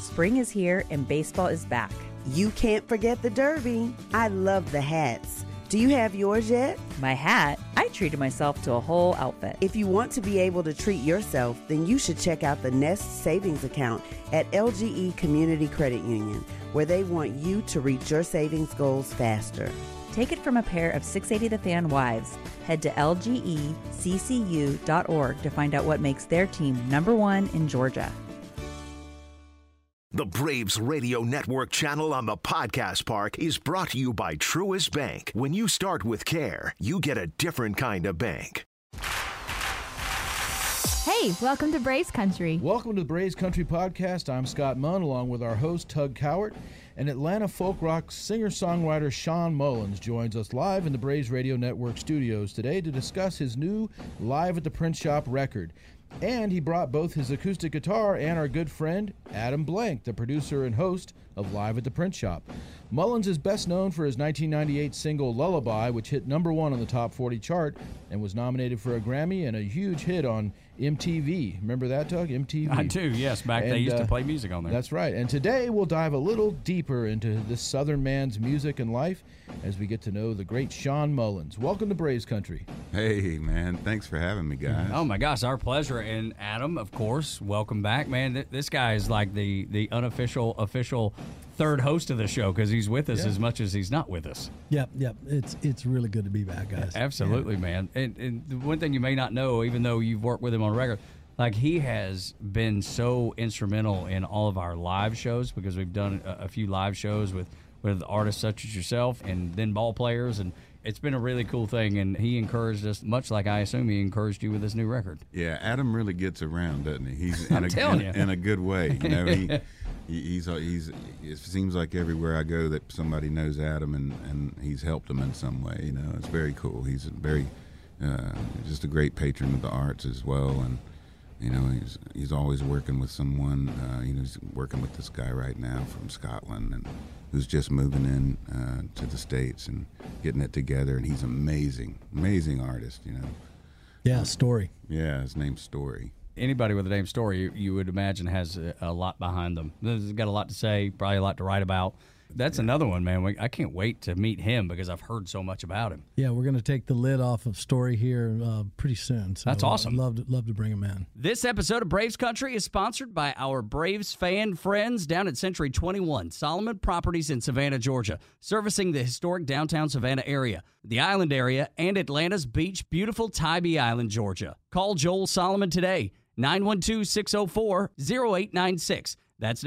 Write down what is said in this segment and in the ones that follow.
Spring is here and baseball is back. You can't forget the Derby. I love the hats. Do you have yours yet? My hat? I treated myself to a whole outfit. If you want to be able to treat yourself, then you should check out the Nest Savings Account at LGE Community Credit Union, where they want you to reach your savings goals faster. Take it from a pair of 680 The Fan wives. Head to lgeccu.org to find out what makes their team #1 in Georgia. The Braves Radio Network channel on the Podcast Park is brought to you by Truist Bank. When you start with care, you get a different kind of bank. Hey, welcome to Braves Country. Welcome to the Braves Country Podcast. I'm Scott Munn, along with our host, Tug Cowart. And Atlanta folk rock singer-songwriter Shawn Mullins joins us live in the Braves Radio Network studios today to discuss his new Live at the Print Shop record. And he brought both his acoustic guitar and our good friend, Adam Blank, the producer and host of Live at the Print Shop. Mullins is best known for his 1998 single Lullaby, which hit #1 on the Top 40 chart and was nominated for a Grammy and a huge hit on MTV. Remember that, Doug? MTV? I do, yes. They used to play music on there. That's right. And today we'll dive a little deeper into this Southern man's music and life as we get to know the great Shawn Mullins. Welcome to Braves Country. Hey, man. Thanks for having me, guys. Oh, my gosh. Our pleasure. And Adam, of course, welcome back. Man, this guy is like the unofficial, official third host of the show because he's with us as much as he's not with us. Yep. It's really good to be back, guys. Absolutely, man. And the one thing you may not know, even though you've worked with him on record, like he has been so instrumental in all of our live shows because we've done a few live shows with artists such as yourself and then ball players, and it's been a really cool thing, and he encouraged us, much like I assume he encouraged you with this new record. Yeah, Adam really gets around, doesn't he? He's I'm telling you. in a good way. You know, he's it seems like everywhere I go that somebody knows Adam, and he's helped them in some way. You know, it's very cool. He's very just a great patron of the arts as well, and you know, he's always working with someone. He's working with this guy right now from Scotland, and who's just moving in to the States and getting it together. And he's amazing artist. You know. Yeah, Story. Yeah, his name's Story. Anybody with the name Story, you would imagine, has a lot behind them. They've got a lot to say, probably a lot to write about. That's another one, man. I can't wait to meet him because I've heard so much about him. Yeah, we're going to take the lid off of Story here pretty soon. So that's awesome. I'd love to bring him in. This episode of Braves Country is sponsored by our Braves fan friends down at Century 21, Solomon Properties in Savannah, Georgia, servicing the historic downtown Savannah area, the island area, and Atlanta's beach, beautiful Tybee Island, Georgia. Call Joel Solomon today, 912-604-0896. That's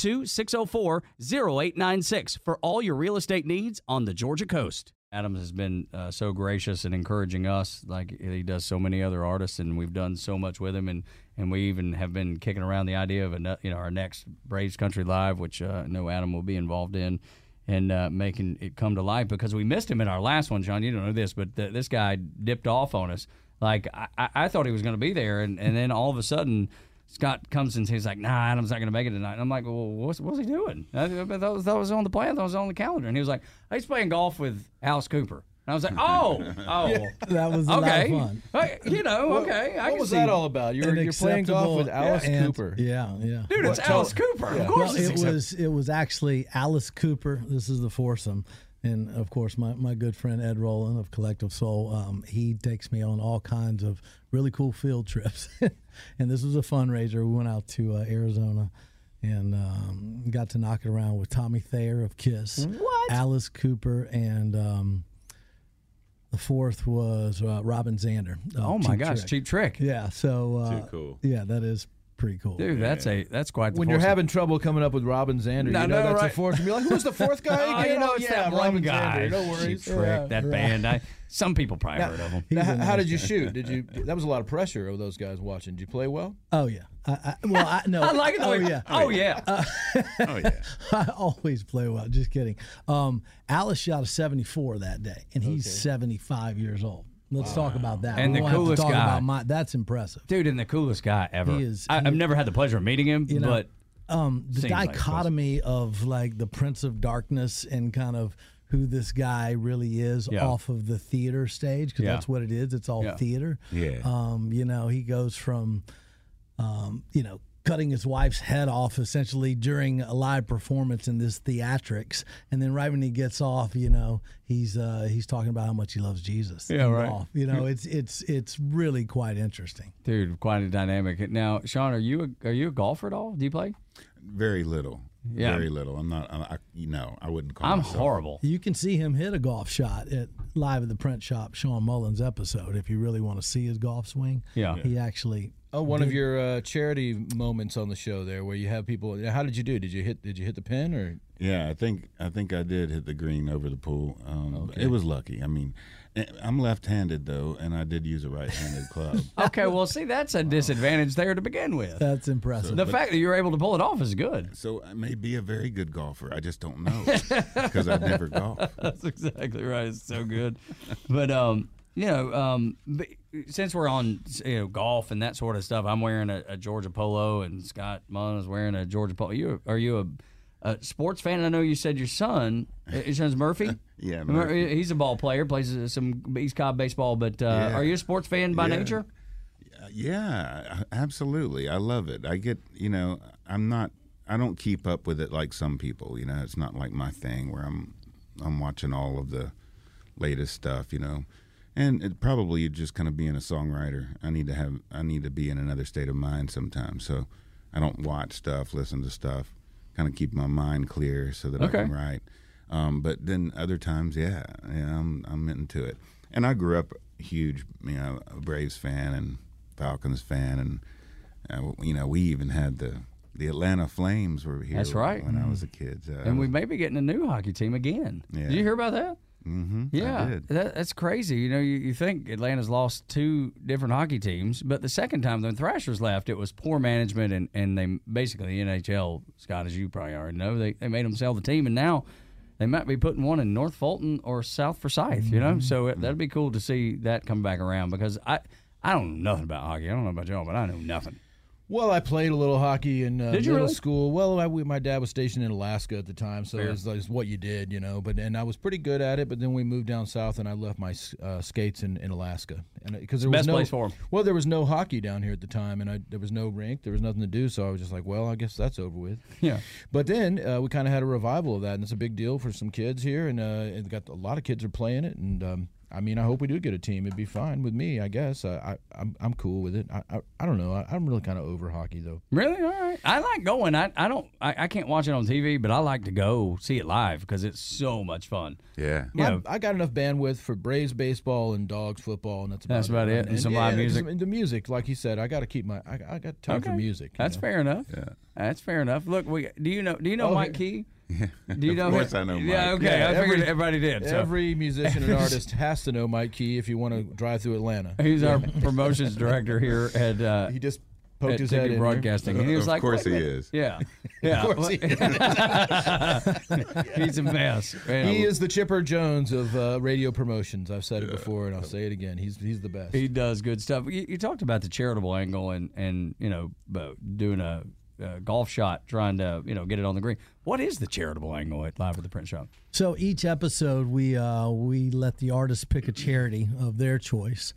912-604-0896 for all your real estate needs on the Georgia coast. Adam has been so gracious in encouraging us, like he does so many other artists, and we've done so much with him, and we even have been kicking around the idea of our next Braves Country Live, which I know Adam will be involved in, and making it come to life because we missed him in our last one, Sean. You don't know this, but this guy dipped off on us. Like I thought he was going to be there, and then all of a sudden Scott comes and he's like, "Nah, Adam's not going to make it tonight." And I'm like, "Well, what's he doing?" That was on the plan. That was on the calendar. And he was like, "He's playing golf with Alice Cooper." And I was like, "Oh, yeah, that was a lot of fun." Okay. What was that all about? You're playing golf with Alice Cooper. Yeah. Dude, it's Alice Cooper. Yeah. Of course, it was actually Alice Cooper. This is the foursome. And, of course, my good friend Ed Rowland of Collective Soul, he takes me on all kinds of really cool field trips. And this was a fundraiser. We went out to Arizona and got to knock it around with Tommy Thayer of KISS, Alice Cooper, and the fourth was Robin Zander. Oh, my gosh, Cheap Trick. Yeah, so Too cool. Yeah, that is pretty cool. Dude, that's quite the when you're having trouble coming up with Robin Zander, that's a fourth. You're like, who's the fourth guy again? It's that one Robin guy. Zander. No worries. Cheap Trick, that band. Some people probably heard of him. Now, how did you shoot? That was a lot of pressure of those guys watching. Did you play well? Oh yeah. I like it. Oh yeah. I always play well. Just kidding. Alice shot a 74 that day, and he's 75 years old. Let's talk about that. And the coolest guy. That's impressive. Dude, and the coolest guy ever. He is. I've never had the pleasure of meeting him, but the dichotomy of like the Prince of Darkness and kind of who this guy really is off of the theater stage, because that's what it is. It's all theater. Yeah. He goes from, cutting his wife's head off essentially during a live performance in this theatrics, and then right when he gets off, he's talking about how much he loves Jesus. Yeah, right. Off. It's really quite interesting. Dude, quite a dynamic. Now, Sean, are you a golfer at all? Do you play? Very little. Yeah. Very little. I'm not. I wouldn't call. I'm myself. horrible. You can see him hit a golf shot at Live at the Print Shop, Sean Mullins episode. If you really want to see his golf swing, he actually. Oh, one of your charity moments on the show there, where you have people. How did you do? Did you hit the pin or? Yeah, I think I did hit the green over the pool. It was lucky. I mean, I'm left-handed though, and I did use a right-handed club. Okay, well, see, that's a disadvantage there to begin with. That's impressive. The fact that you're able to pull it off is good. So I may be a very good golfer. I just don't know because I've never golfed. That's exactly right. It's so good. But since we're on golf and that sort of stuff, I'm wearing a Georgia polo, and Scott Munn is wearing a Georgia polo. Are you a sports fan? I know you said your son's Murphy. Yeah, Murphy. He's a ball player, plays some East Cobb baseball. But are you a sports fan by nature? Yeah, absolutely. I love it. I get, I don't keep up with it like some people. It's not like my thing where I'm watching all of the latest stuff. And it probably just kind of being a songwriter, I need to be in another state of mind sometimes. So I don't watch stuff, listen to stuff, kind of keep my mind clear so that I can write. But then other times, I'm into it. And I grew up huge, a Braves fan and Falcons fan, and we even had the Atlanta Flames were here. That's right. When I was a kid. And we may be getting a new hockey team again. Yeah. Did you hear about that? Mm-hmm. Yeah, I did. That's crazy. You think Atlanta's lost 2 different hockey teams, but the second time the Thrashers left, it was poor management, and they basically, the NHL, Scott, as you probably already know, they made them sell the team, and now they might be putting one in North Fulton or South Forsyth, So that'd be cool to see that come back around, because I don't know nothing about hockey. I don't know about y'all, but I know nothing. Well, I played a little hockey in middle really? school. Well, my dad was stationed in Alaska at the time, so it's what you did, And I was pretty good at it. But then we moved down south, and I left my skates in Alaska, and because there was best place for them. Well, there was no hockey down here at the time, and there was no rink, there was nothing to do. So I was just like, well, I guess that's over with. Yeah. But then we kind of had a revival of that, and it's a big deal for some kids here, and it got a lot of kids are playing it, and. I hope we do get a team. It'd be fine with me, I guess. I'm cool with it. I don't know. I'm really kind of over hockey, though. Really? All right. I like going. I can't watch it on TV, but I like to go see it live because it's so much fun. Yeah. I got enough bandwidth for Braves baseball and Dogs football, and that's about it. And some live music. The music, like you said, I got to keep I got time for music. That's fair enough. Yeah. That's fair enough. Look, do you know Mike Key? Yeah. Do you know of course him? I know Mike. Yeah, okay. I figured everybody did. So. Every musician and artist has to know Mike Key if you want to drive through Atlanta. He's our promotions director here at he just poked his head in Broadcasting. And he was of course he is. Yeah. Yeah. Of course he is. He's a mess. He is the Chipper Jones of radio promotions. I've said it before, and I'll say it again. He's the best. He does good stuff. You talked about the charitable angle and doing a golf shot, trying to get it on the green. What is the charitable angle at Live at the Print Shop? So each episode we let the artist pick a charity of their choice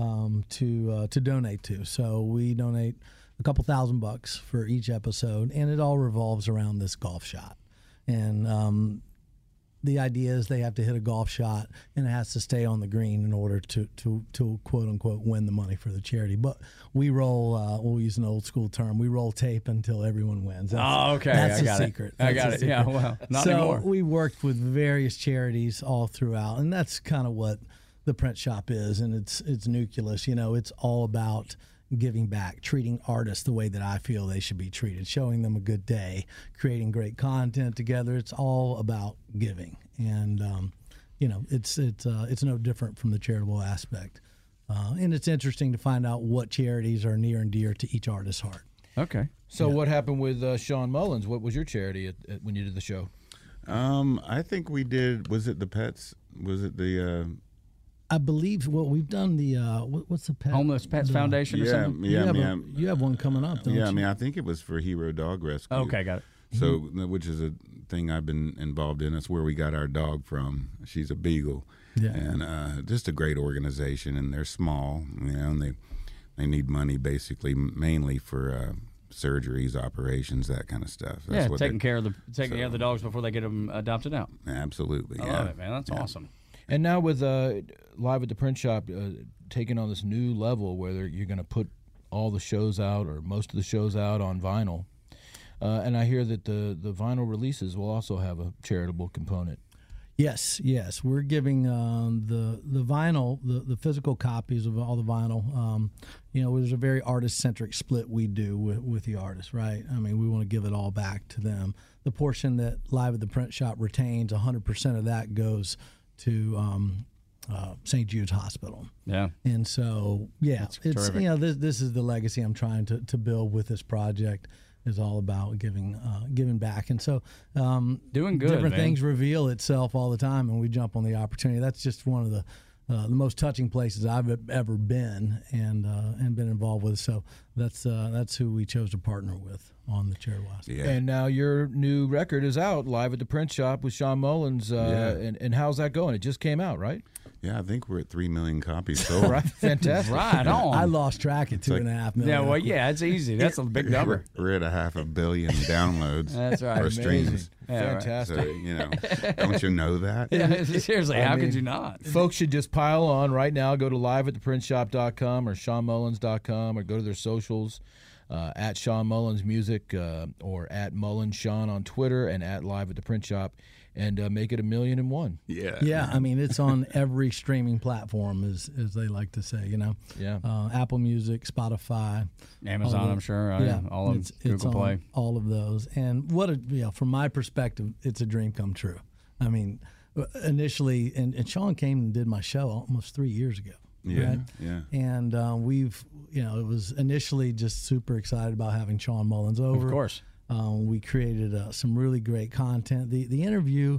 to donate to. So we donate a couple $1,000 for each episode, and it all revolves around this golf shot. And the idea is they have to hit a golf shot, and it has to stay on the green in order to quote unquote win the money for the charity. But we roll, we'll use an old school term, we roll tape until everyone wins. Okay. That's I got a secret. I got it. Yeah, well, not anymore. So we worked with various charities all throughout, and that's kind of what the Print Shop is, and it's nucleus. It's all about giving back, treating artists the way that I feel they should be treated, showing them a good day, creating great content together. It's all about giving, and it's no different from the charitable aspect. And it's interesting to find out what charities are near and dear to each artist's heart. Okay. So what happened with Sean Mullins? What was your charity when you did the show? I think we did. Was it the pets? Was it the? I believe we've done the what's the pet? Homeless Pets Foundation or something? You have one coming up, don't you? I think it was for Hero Dog Rescue. Okay, got it. So, which is a thing I've been involved in. That's where we got our dog from. She's a beagle, and just a great organization. And they're small, and they need money basically mainly for surgeries, operations, that kind of stuff. Yeah, taking care of the dogs before they get them adopted out. Absolutely. I love it, man. That's awesome. And now with Live at the Print Shop taking on this new level where you're going to put all the shows out or most of the shows out on vinyl, and I hear that the vinyl releases will also have a charitable component. Yes, we're giving the vinyl, the physical copies of all the vinyl. There's a very artist-centric split we do with the artists, right? I mean, we want to give it all back to them. The portion that Live at the Print Shop retains, 100% of that goes to St. Jude's Hospital. Yeah. And so, it's terrific. This is the legacy I'm trying to build with this project. Is all about giving back, and so doing good. Different man. things reveal itself all the time, and we jump on the opportunity. That's just one of the most touching places I've ever been and been involved with. So that's who we chose to partner with on the charitable aspect. Yeah. And now your new record is out, Live at the Print Shop with Sean Mullins. And how's that going? It just came out, right? Yeah, I think we're at 3 million copies sold. Right, fantastic. Right on. I lost track at 2.5 million. Yeah, well, it's easy. That's a big number. We're at 500 million downloads. That's right. Or streams. Yeah, fantastic. So, don't you know that? Yeah, seriously, how could you not? Folks should just pile on right now. Go to liveattheprintshop.com or SeanMullins.com or go to their socials. At Sean Mullins Music or at Mullins Sean on Twitter and at Live at the Print Shop, and make it 1,000,001. Yeah. I mean, it's on every streaming platform, as they like to say. Yeah. Apple Music, Spotify, Amazon, I'm sure. All of Google Play, all of those. And from my perspective, it's a dream come true. I mean, initially, and Sean came and did my show almost 3 years ago. Yeah, right? yeah. And it was initially just super excited about having Sean Mullins over. Of course. We created some really great content. The interview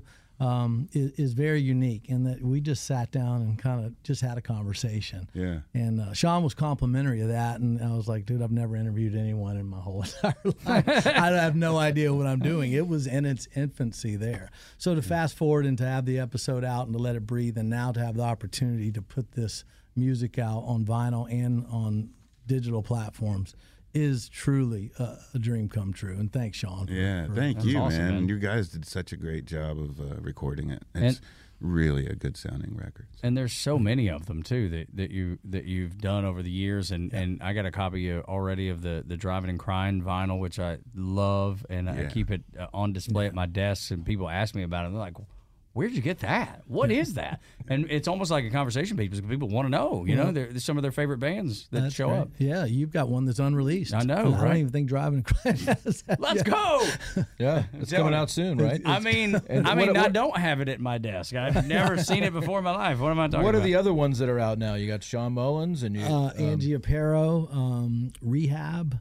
is very unique in that we just sat down and kind of just had a conversation. Yeah. And Sean was complimentary of that, and I was like, dude, I've never interviewed anyone in my whole entire life. I have no idea what I'm doing. It was in its infancy there. So to fast forward and to have the episode out and to let it breathe, and now to have the opportunity to put this music out on vinyl and on digital platforms is truly a dream come true. And thanks, Sean. Thank you, awesome, man. You guys did such a great job of recording it. It's really a good sounding record. And there's so many of them too that you've done over the years. And I got a copy already of the Driving and Crying vinyl, which I love, and I keep it on display at my desk. And people ask me about it. And they're like, where'd you get that? What is that? And it's almost like a conversation piece because people want to know. There's some of their favorite bands that show up. Yeah, you've got one that's unreleased. I know, I don't right? even think Driving and Crying has that. Let's go. Yeah, it's coming out soon, right? I don't have it at my desk. I've never seen it before in my life. What am I talking about? What are the other ones that are out now? You got Sean Mullins and Angie Aparo, Rehab,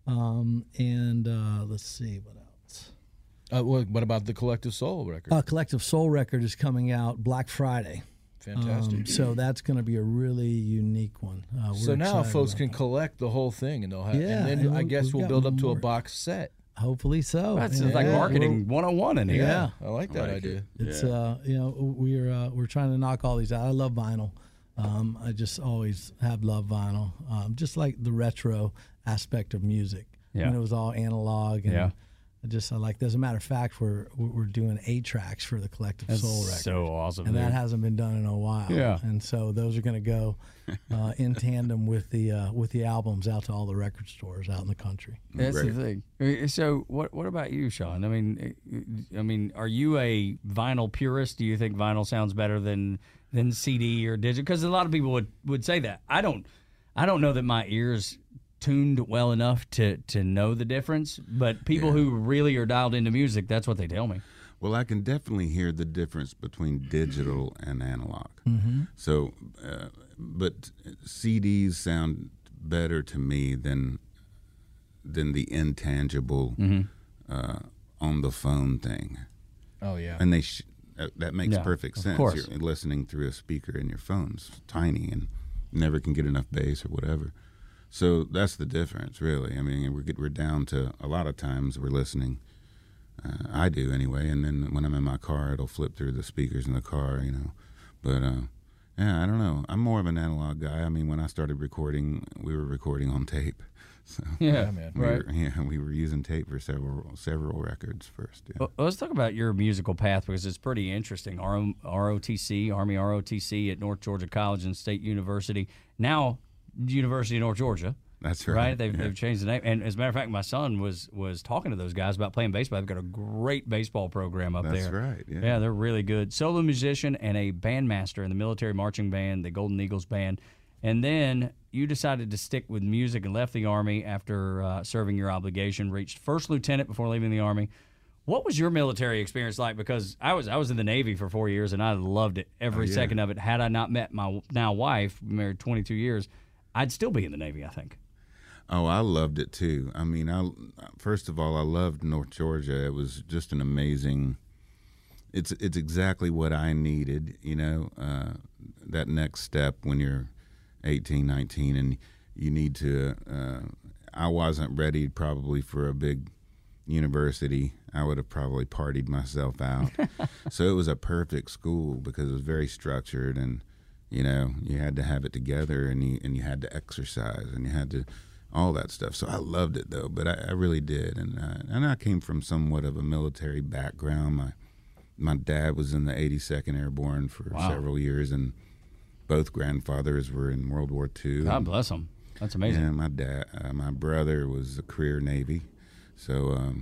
and let's see what else. What about the Collective Soul record? Collective Soul record is coming out Black Friday. Fantastic. So that's going to be a really unique one. So now folks can collect the whole thing, and they'll have. Yeah, and then I guess we'll build up to a more. box set. Hopefully so. That's like marketing 101 in here. Yeah, I like that idea. It's we're trying to knock all these out. I love vinyl. I just always have loved vinyl. Just like the retro aspect of music. Yeah. When it was all analog and. I like. As a matter of fact, we're doing 8 tracks for the Collective Soul record. So awesome, and that hasn't been done in a while. Yeah, and so those are going to go in tandem with the albums out to all the record stores out in the country. That's the thing. So what about you, Sean? I mean, are you a vinyl purist? Do you think vinyl sounds better than CD or digital? Because a lot of people would say that. I don't know that my ears tuned well enough to know the difference, but people who really are dialed into music, that's what they tell me. Well, I can definitely hear the difference between digital and analog. Mm-hmm. So, but CDs sound better to me than the intangible on the phone thing. Oh yeah, and that makes perfect sense. Course. You're listening through a speaker in your phone. It's tiny and never can get enough bass or whatever. So that's the difference, really. I mean, we're down to a lot of times we're listening. I do anyway, and then when I'm in my car, it'll flip through the speakers in the car, But I don't know. I'm more of an analog guy. I mean, when I started recording, we were recording on tape, So, man. We were using tape for several records first. Yeah. Well, let's talk about your musical path because it's pretty interesting. ROTC, Army ROTC at North Georgia College and State University. Now, University of North Georgia. That's right. They've changed the name. And as a matter of fact, my son was talking to those guys about playing baseball. They've got a great baseball program up there. That's right. Yeah, they're really good. Solo musician and a bandmaster in the military marching band, the Golden Eagles Band. And then you decided to stick with music and left the Army after serving your obligation, reached first lieutenant before leaving the Army. What was your military experience like? Because I was in the Navy for 4 years, and I loved it every second of it. Had I not met my now wife, married 22 years, I'd still be in the Navy, I think. Oh, I loved it too. I mean, first of all, I loved North Georgia. It was just an amazing. It's exactly what I needed. That next step when you're 18, 19, and you need to. I wasn't ready probably for a big university. I would have probably partied myself out. So it was a perfect school because it was very structured, and you had to have it together, and you had to exercise, and you had to. All that stuff. So I loved it, though, but I really did. And I came from somewhat of a military background. My dad was in the 82nd Airborne for several years, and both grandfathers were in World War II. God bless them. That's amazing. Yeah, my brother was a career Navy. So,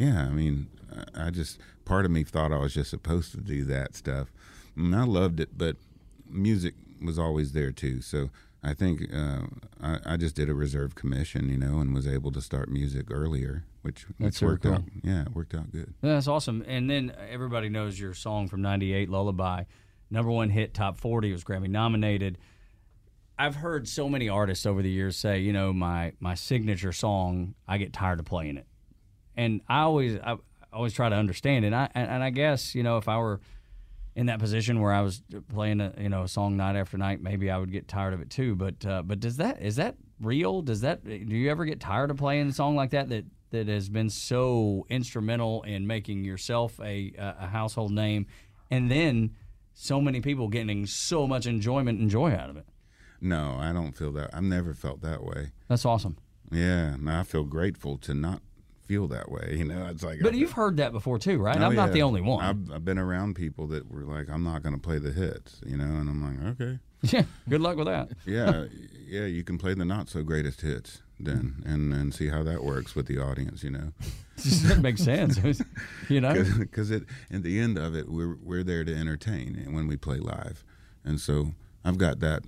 part of me thought I was just supposed to do that stuff. And I loved it, but music was always there, too. So I think I just did a reserve commission, and was able to start music earlier, which worked out. Yeah, it worked out good. That's awesome. And then everybody knows your song from '98, "Lullaby," #1 hit, top 40. It was Grammy nominated. I've heard so many artists over the years say, my signature song, I get tired of playing it, and I always try to understand it. And I guess if I were in that position where I was playing a song night after night, maybe I would get tired of it too. But is that real? Do you ever get tired of playing a song like that has been so instrumental in making yourself a household name, and then so many people getting so much enjoyment and joy out of it? No, I don't feel that. I've never felt that way. That's awesome. Yeah, no, I feel grateful to not feel that way. It's like. But you've heard that before too, right? I'm not the only one. I've been around people that were like, "I'm not going to play the hits," and I'm like, "Okay." Yeah. Good luck with that. Yeah. You can play the not so greatest hits then, and see how that works with the audience. That makes sense. Because at the end of it, we're there to entertain when we play live, and so I've got that,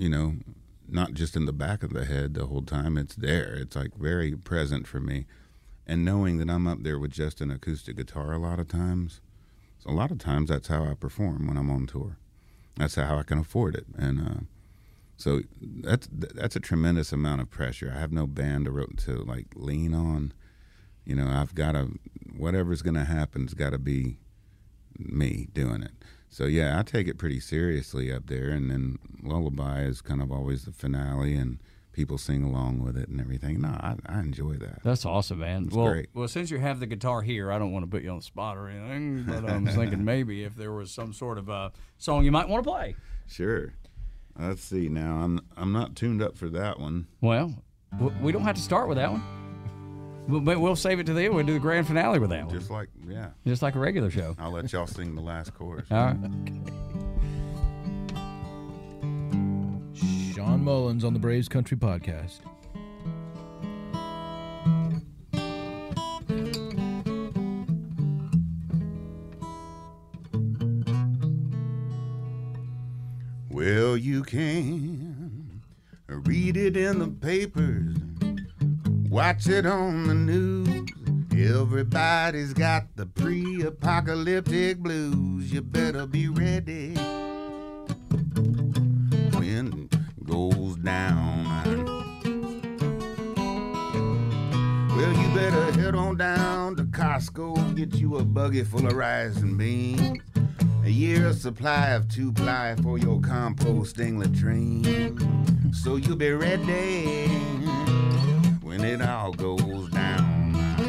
not just in the back of the head the whole time. It's there. It's like very present for me. And knowing that I'm up there with just an acoustic guitar a lot of times, that's how I perform when I'm on tour. That's how I can afford it. And so that's a tremendous amount of pressure. I have no band to like lean on. I've got to, whatever's going to happen, it's got to be me doing it. So, yeah, I take it pretty seriously up there. And then Lullaby is kind of always the finale, and people sing along with it and everything. No, I enjoy that. That's awesome, man. It's great. Well, since you have the guitar here, I don't want to put you on the spot or anything, but I was thinking maybe if there was some sort of a song you might want to play. Sure. Let's see. Now, I'm not tuned up for that one. Well, we don't have to start with that one. But we'll save it to the end. We'll do the grand finale with that one. Just like a regular show. I'll let y'all sing the last chorus. All right. Sean Mullins on the Braves Country Podcast. Well, you can read it in the papers, watch it on the news. Everybody's got the pre-apocalyptic blues. You better be ready when it goes down. Well, you better head on down to Costco, get you a buggy full of rice and beans, a year's supply of 2-ply for your composting latrine. So you'll be ready when it all goes down.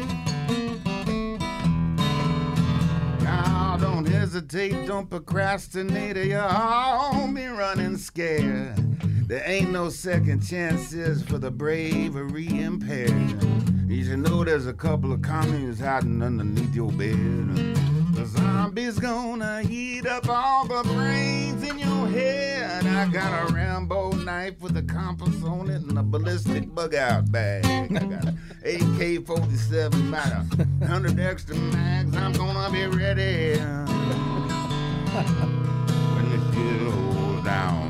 Now don't hesitate, don't procrastinate, or you'll all be running scared. There ain't no second chances for the bravery impaired. You should know there's a couple of commies hiding underneath your bed. The zombie's gonna eat up all the brains in your head. I got a Rambo knife with a compass on it and a ballistic bug-out bag. I got an AK-47, about 100 extra mags. I'm gonna be ready when the shit goes down.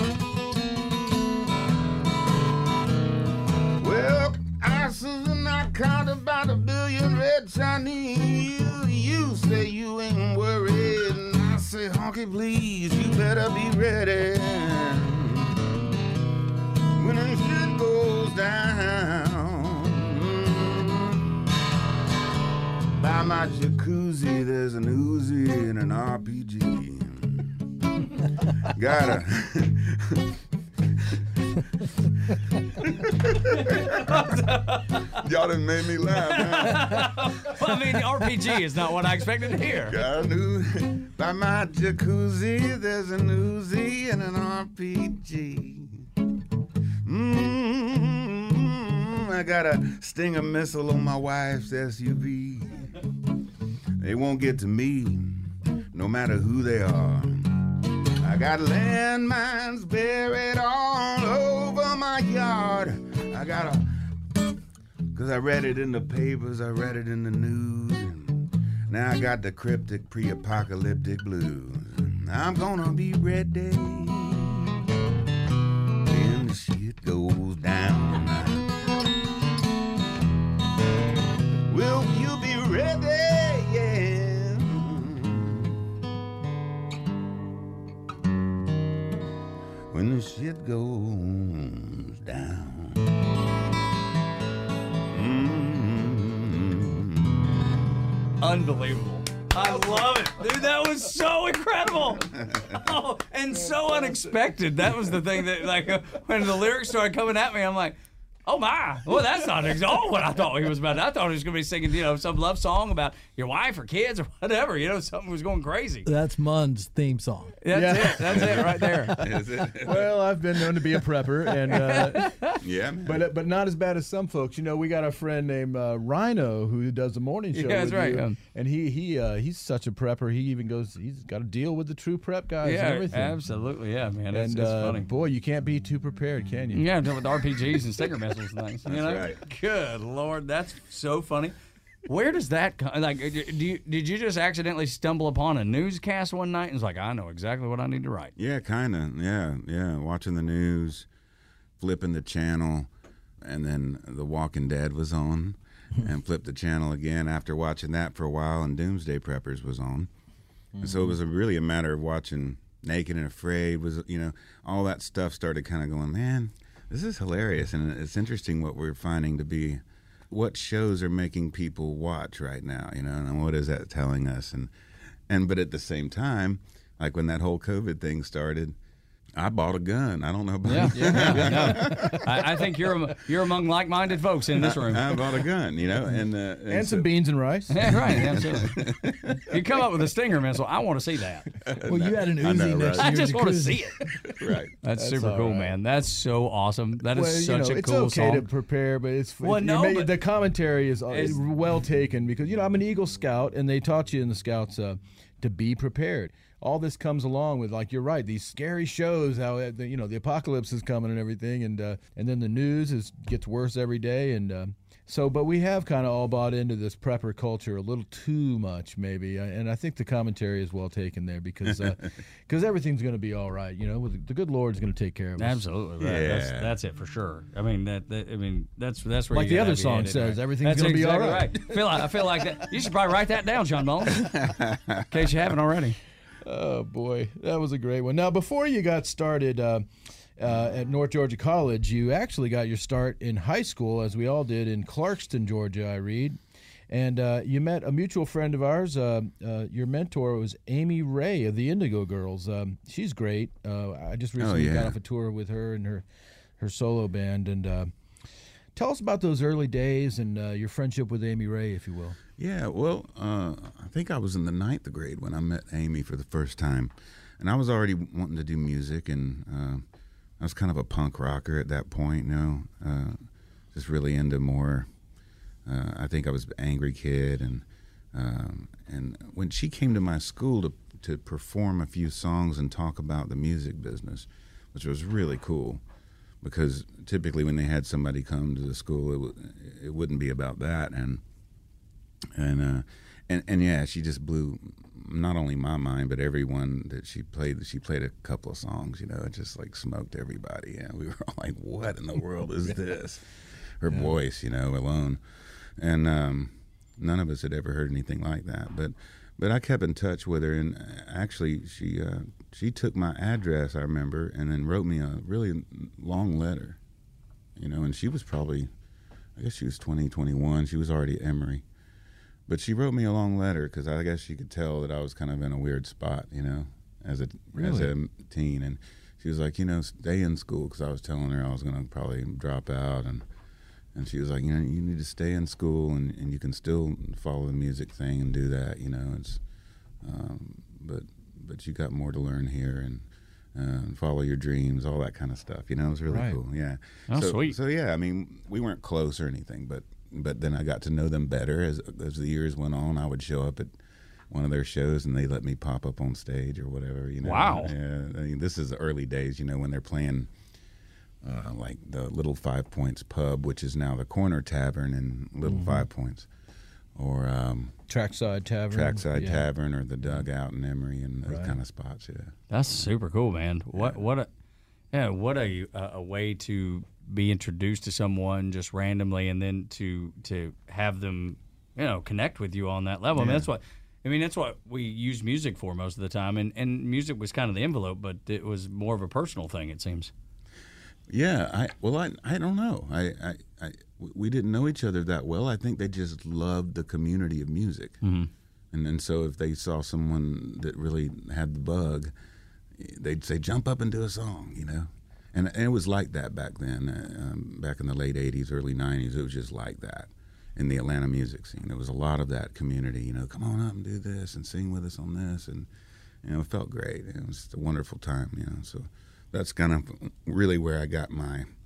Well, ISIS and I count about 1 billion red Chinese. You say you ain't worried, and I say, honky, please, you better be ready when the shit goes down. By my jacuzzi, there's an Uzi and an RPG. Gotta. Y'all done made me laugh, man. Well, I mean, the RPG is not what I expected to hear. By my jacuzzi, there's an Uzi and an RPG. I got a Stinger missile on my wife's SUV. They won't get to me, no matter who they are. I got landmines buried all over my yard. Cause I read it in the papers, I read it in the news, and now I got the cryptic pre-apocalyptic blues. I'm gonna be ready when the shit goes down. Will you be ready? Yeah. When the shit goes down. Unbelievable. I love it. Dude, that was so incredible. Oh, and so unexpected. That was the thing that, like, when the lyrics started coming at me, I'm like, oh my, well, that's not all what I thought he was about. I thought he was going to be singing, some love song about your wife or kids or whatever. Something was going crazy. That's Mun's theme song. That's it. That's it right there. Is it? Well, I've been known to be a prepper, and Yeah, man. but not as bad as some folks. We got a friend named Rhino who does the morning show. Yeah, that's with right. you, and he's such a prepper. He even goes. He's got to deal with the true prep guys and everything. Absolutely. Yeah, man. It's And funny. boy, you can't be too prepared, can you? Yeah, with RPGs and sticker missiles and things. Right. Good Lord, that's so funny. Where does that come? Like, did you just accidentally stumble upon a newscast one night and was like, I know exactly what I need to write? Yeah, kind of. Yeah. Watching the news, flipping the channel, and then The Walking Dead was on, and flipped the channel again after watching that for a while, and Doomsday Preppers was on. And so it was really a matter of watching Naked and Afraid. All that stuff started kind of going, man, this is hilarious, and it's interesting what we're finding to be, what shows are making people watch right now, and what is that telling us? But at the same time, like when that whole COVID thing started, I bought a gun. I don't know about you. I think you're among like-minded folks in this room. I bought a gun, And some beans and rice. Yeah, right. Absolutely. You come up with a stinger missile. I want to see that. Well, you had an Uzi know, next right? to your I just want to jacuzzi. see it. Right. That's super all cool, right. man. That's so awesome. That is such a it's cool okay song. to prepare, but Well, no, but- the commentary is well taken because I'm an Eagle Scout, and they taught you in the Scouts to be prepared. All this comes along with, like, you're right, these scary shows, how the apocalypse is coming and everything, and then the news gets worse every day, and but we have kind of all bought into this prepper culture a little too much, maybe, and I think the commentary is well taken there because everything's going to be all right, the good Lord's going to take care of us. Absolutely. Right. Yeah. That's it for sure. I mean that's where Like you the gotta other be song headed, says, right? everything's That's gonna be all exactly right. I feel like that. You should probably write that down, John Mullins, in case you haven't already. Oh, boy. That was a great one. Now, before you got started at North Georgia College, you actually got your start in high school, as we all did, in Clarkston, Georgia, I read. And you met a mutual friend of ours. Your mentor was Amy Ray of the Indigo Girls. She's great. I just recently got off a tour with her and her solo band. And tell us about those early days and your friendship with Amy Ray, if you will. Yeah, well, I think I was in the 9th grade when I met Amy for the first time. And I was already wanting to do music, and I was kind of a punk rocker at that point, just really into more. I think I was an angry kid, and when she came to my school to perform a few songs and talk about the music business, which was really cool, because typically when they had somebody come to the school, it wouldn't be about that, and yeah, she just blew not only my mind but everyone that she played. She played a couple of songs, it just like smoked everybody. Yeah, we were all like, "What in the world is this?" Her voice, alone, and none of us had ever heard anything like that. But I kept in touch with her, and actually she took my address, I remember, and then wrote me a really long letter, and she was probably, I guess she was 20, 21. She was already at Emory. But she wrote me a long letter because I guess she could tell that I was kind of in a weird spot, as a teen. And she was like, stay in school, because I was telling her I was going to probably drop out. And she was like, you need to stay in school, and you can still follow the music thing and do that, it's, but you got more to learn here, and follow your dreams, all that kind of stuff. It was really cool. Yeah. Oh, sweet. So yeah, I mean, we weren't close or anything, but then I got to know them better as the years went on. I would show up at one of their shows, and they let me pop up on stage or whatever. Wow. Yeah. I mean, this is the early days, when they're playing like the Little 5 Points pub, which is now the Corner Tavern in Little 5 Points, or Trackside Tavern. Tavern, or the Dugout in Emory, and those kind of spots. Yeah. That's super cool, man. What a way to be introduced to someone just randomly, and then to have them, connect with you on that level. Yeah. I mean, that's what we use music for most of the time, and music was kind of the envelope, but it was more of a personal thing, it seems. Yeah, I don't know. We didn't know each other that well. I think they just loved the community of music, and then so if they saw someone that really had the bug, they'd say, "Jump up and do a song," And it was like that back then, back in the late 80s, early 90s. It was just like that in the Atlanta music scene. There was a lot of that community, come on up and do this and sing with us on this. And, it felt great. It was just a wonderful time, So that's kind of really where I got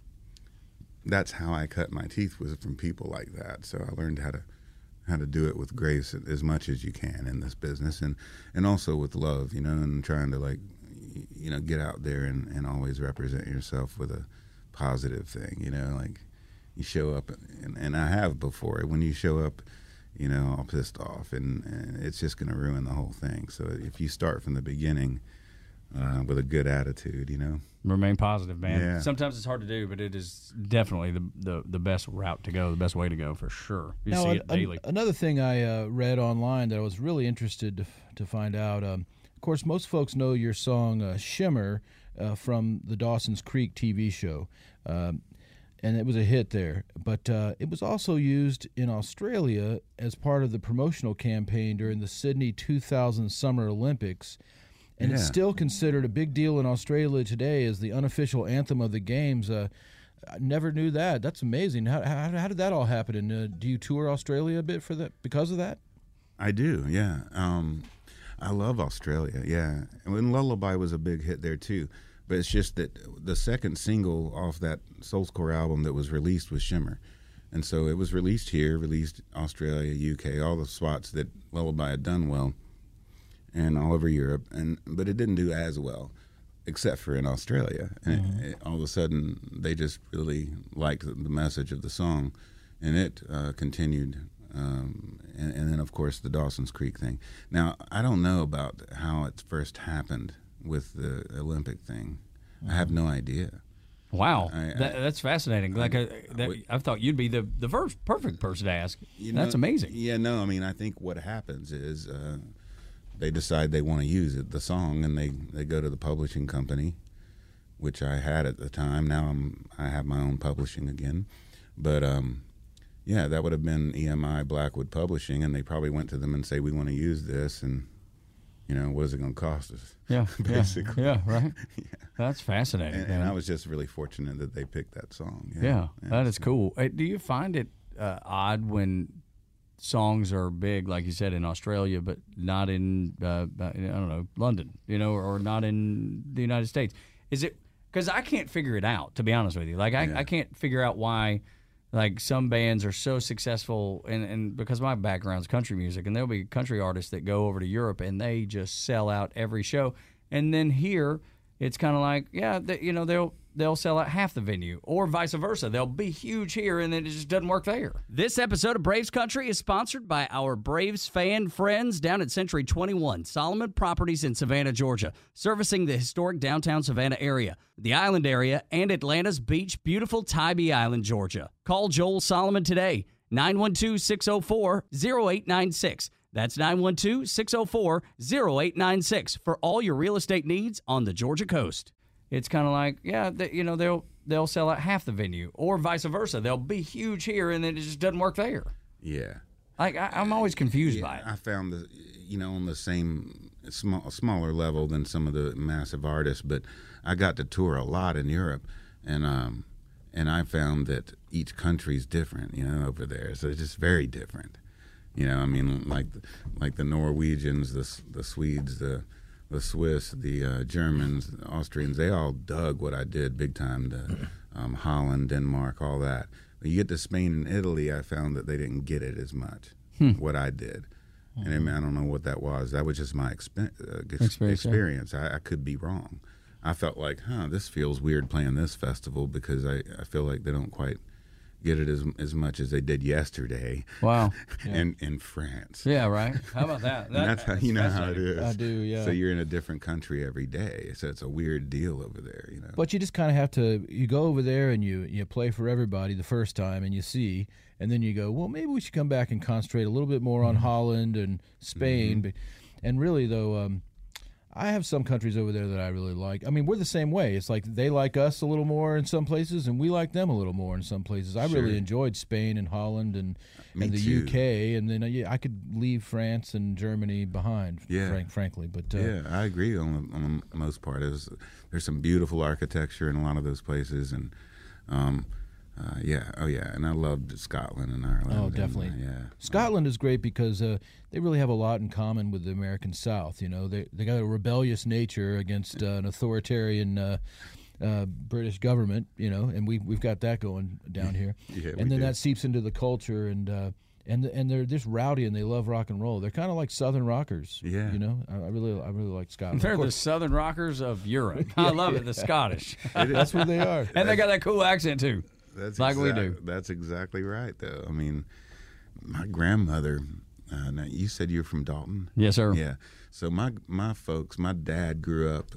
that's how I cut my teeth, was from people like that. So I learned how to do it with grace as much as you can in this business, and also with love, and trying to get out there and always represent yourself with a positive thing, like you show up, and I have before, when you show up, all pissed off, and it's just going to ruin the whole thing. So if you start from the beginning with a good attitude, Remain positive, man. Yeah. Sometimes it's hard to do, but it is definitely the best route to go, the best way to go, for sure. You see it daily. Another thing I read online that I was really interested to find out, of course, most folks know your song Shimmer from the Dawson's Creek TV show, and it was a hit there. But it was also used in Australia as part of the promotional campaign during the Sydney 2000 Summer Olympics, and it's still considered a big deal in Australia today as the unofficial anthem of the games. I never knew that. That's amazing. How did that all happen? And do you tour Australia a bit for that because of that? I do, yeah. I love Australia, yeah. And Lullaby was a big hit there too. But it's just that the second single off that Soulscore album that was released was Shimmer. And so it was released here, released Australia, UK, all the spots that Lullaby had done well, and all over Europe. But it didn't do as well, except for in Australia. And all of a sudden, they just really liked the message of the song, and it continued. And then, of course, the Dawson's Creek thing. Now, I don't know about how it first happened with the Olympic thing. I have no idea. Wow, that's fascinating. I thought you'd be the perfect person to ask. That's amazing. Yeah, no, I mean, I think what happens is they decide they want to use the song, and they go to the publishing company, which I had at the time. Now I have my own publishing again, but yeah, that would have been EMI Blackwood Publishing, and they probably went to them and say, we want to use this, and what is it going to cost us? Yeah, basically. Yeah, right. Yeah. That's fascinating. And I was just really fortunate that they picked that song. Yeah, that is cool. Do you find it odd when songs are big, like you said, in Australia, but not in I don't know, London, or not in the United States? Is it because I can't figure it out, to be honest with you. Like, I can't figure out why, like, some bands are so successful, and because my background's country music, and there'll be country artists that go over to Europe and they just sell out every show. And then here, it's kind of like, they'll sell out half the venue, or vice versa. They'll be huge here, and then it just doesn't work there. This episode of Braves Country is sponsored by our Braves fan friends down at Century 21, Solomon Properties in Savannah, Georgia, servicing the historic downtown Savannah area, the Island area, and Atlanta's beach, beautiful Tybee Island, Georgia. Call Joel Solomon today, 912-604-0896. That's 912-604-0896 for all your real estate needs on the Georgia coast. It's kind of like, they'll sell out half the venue, or vice versa. They'll be huge here, and then it just doesn't work there. Yeah. Like, I'm always confused by it. I found that, on the same smaller level than some of the massive artists, but I got to tour a lot in Europe, and I found that each country's different, over there. So it's just very different. Like the Norwegians, the Swedes, the Swiss, the Germans, the Austrians, they all dug what I did big time. Holland, Denmark, all that. When you get to Spain and Italy, I found that they didn't get it as much, what I did. And I don't know what that was. That was just my experience. I could be wrong. I felt like, this feels weird playing this festival because I feel like they don't quite get it as much as they did yesterday. Wow. in France. Yeah, right. How about that? And that's how how it is. I do, yeah. So you're in a different country every day. So it's a weird deal over there, But you just kind of have to, you go over there and you play for everybody the first time and you see, and then you go, well, maybe we should come back and concentrate a little bit more on Holland and Spain. Mm-hmm. And really, though, I have some countries over there that I really like. I mean, we're the same way. It's like they like us a little more in some places, and we like them a little more in some places. I really enjoyed Spain and Holland and the UK, and then I could leave France and Germany behind, frankly. But I agree on the most part. There's some beautiful architecture in a lot of those places, and and I loved Scotland and Ireland. Oh, definitely. Scotland is great because they really have a lot in common with the American South. They got a rebellious nature against an authoritarian British government. And we've got that going down here. And then that seeps into the culture, and they're just rowdy and they love rock and roll. They're kind of like Southern rockers. Yeah. I really like Scotland. They're the Southern rockers of Europe. I love it. The Scottish. That's what they are. And they got that cool accent too. We do. That's exactly right, though. I mean, my grandmother. Now you said you're from Dalton. Yes, sir. Yeah. So my folks, my dad grew up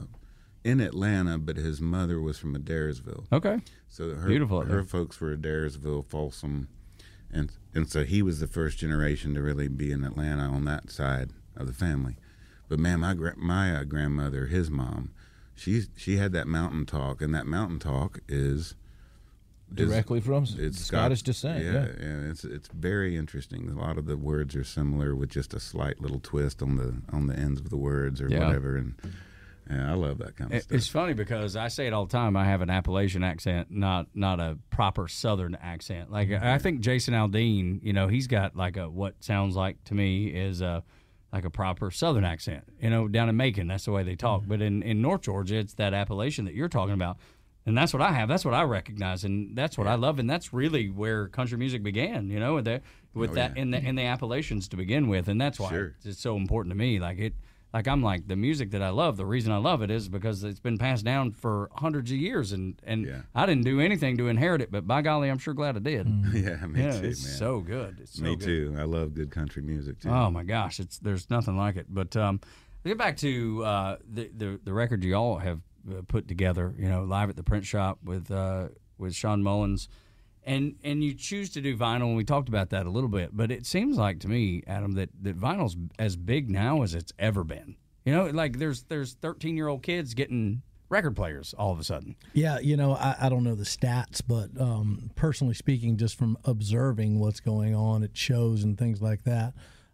in Atlanta, but his mother was from Adairsville. Okay. So her folks were Adairsville, Folsom, and so he was the first generation to really be in Atlanta on that side of the family. But man, my grandmother, his mom, she had that mountain talk, and that mountain talk is directly from Scottish descent. And it's very interesting. A lot of the words are similar with just a slight little twist on the ends of the words or whatever. And I love that kind of stuff. It's funny because I say it all the time. I have an Appalachian accent, not a proper Southern accent. Like I think Jason Aldean, he's got like what sounds like to me is like a proper Southern accent. Down in Macon, that's the way they talk. But in North Georgia, it's that Appalachian that you're talking about. And that's what I have. That's what I recognize, and that's what I love. And that's really where country music began, with that in the Appalachians to begin with. And that's why it's so important to me. I'm like the music that I love. The reason I love it is because it's been passed down for hundreds of years, and I didn't do anything to inherit it. But by golly, I'm sure glad I did. Yeah, me too. It's man. so good. It's so me good. too. I love good country music too. Oh my gosh, there's nothing like it. But get back to the record you all have put together, live at the print shop with Sean Mullins, and you choose to do vinyl, and we talked about that a little bit, but it seems like to me, Adam, that vinyl's as big now as it's ever been. Like there's 13-year-old kids getting record players all of a sudden. Yeah, I don't know the stats, but personally speaking, just from observing what's going on at shows and things like that,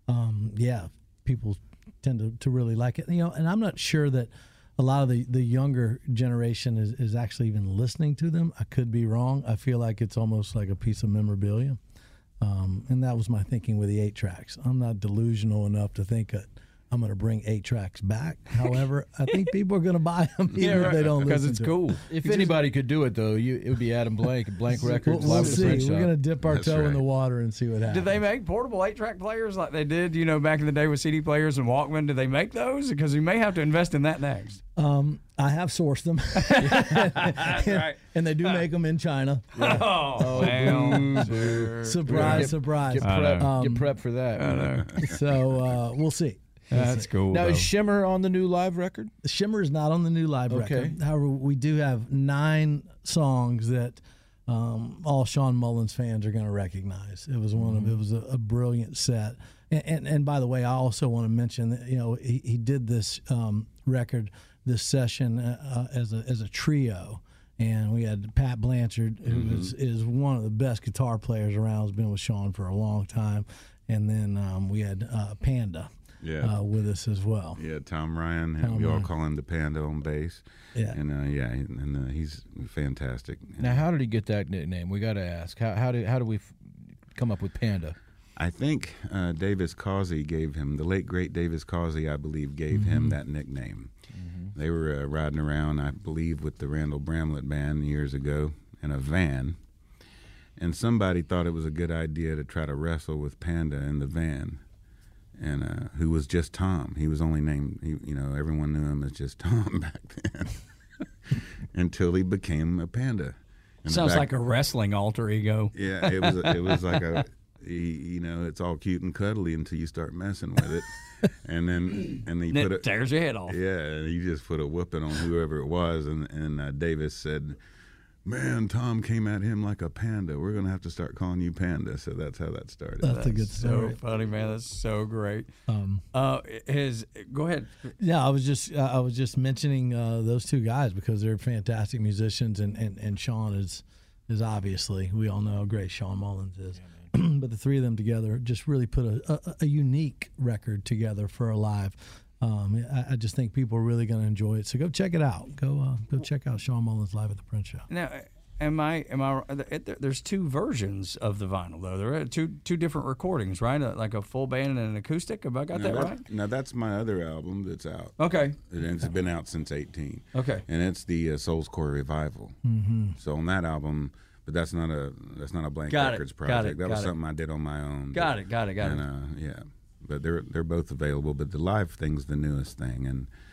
people tend to really like it. And I'm not sure that a lot of the younger generation is actually even listening to them. I could be wrong. I feel like it's almost like a piece of memorabilia. And that was my thinking with the 8 tracks. I'm not delusional enough to think that I'm going to bring 8 tracks back. However, I think people are going to buy them even if they don't listen because it's to cool. If anybody could do it, though, it would be Adam Blank, Blank Records. We'll Live at the see. Print We're Shop. going to dip our That's toe in right. the water and see what happens. Did they make portable 8-track players like they did, you know, back in the day with CD players and Walkman? Did they make those? Because you may have to invest in that next. I have sourced them. That's right. And they do make them in China. Oh, well, sure. Surprise, surprise. Get prep for that. So we'll see. That's cool. Now, though. is Shimmer on the new live record? Shimmer is not on the new live record. However, we do have 9 songs that all Sean Mullins fans are going to recognize. It was it was a brilliant set. And by the way, I also want to mention that he did this record, this session as a trio. And we had Pat Blanchard, who is one of the best guitar players around. Has been with Sean for a long time. And then we had Panda. With us as well. Yeah, Tom Ryan. We all call him the Panda on bass. Yeah. And he's fantastic. Now, how did he get that nickname? We got to ask. How do we come up with Panda? I think Davis Causey gave him, the late great Davis Causey, I believe, gave him that nickname. They were riding around, I believe, with the Randall Bramlett Band years ago in a van, and somebody thought it was a good idea to try to wrestle with Panda in the van. And who was just Tom. He was only named, everyone knew him as just Tom back then, until he became a Panda. Sounds like a wrestling alter ego. Yeah, it was like it's all cute and cuddly until you start messing with it, and then It tears your head off. Yeah, and you just put a whooping on whoever it was, and Davis said, "Man, Tom came at him like a panda. We're going to have to start calling you Panda." So that's how that started. That's a good story. So funny, man. That's so great. Go ahead. Yeah, I was just mentioning those 2 guys because they're fantastic musicians, and Sean is obviously, we all know how great Sean Mullins is. But the 3 of them together just really put a unique record together for a live. I just think people are really going to enjoy it. So go check it out. Go check out Sean Mullins Live at the Print Shop. Now, am I? There's 2 versions of the vinyl though. There are two different recordings, right? Like a full band and an acoustic. Have I got that right? Now that's my other album that's out. Okay. It's been out since 2018. Okay. And it's the Soul's Core Revival. Mm-hmm. So on that album, but that's not a Blank Records project. That was something I did on my own. Got it. Yeah. But they're both available. But the live thing's the newest thing,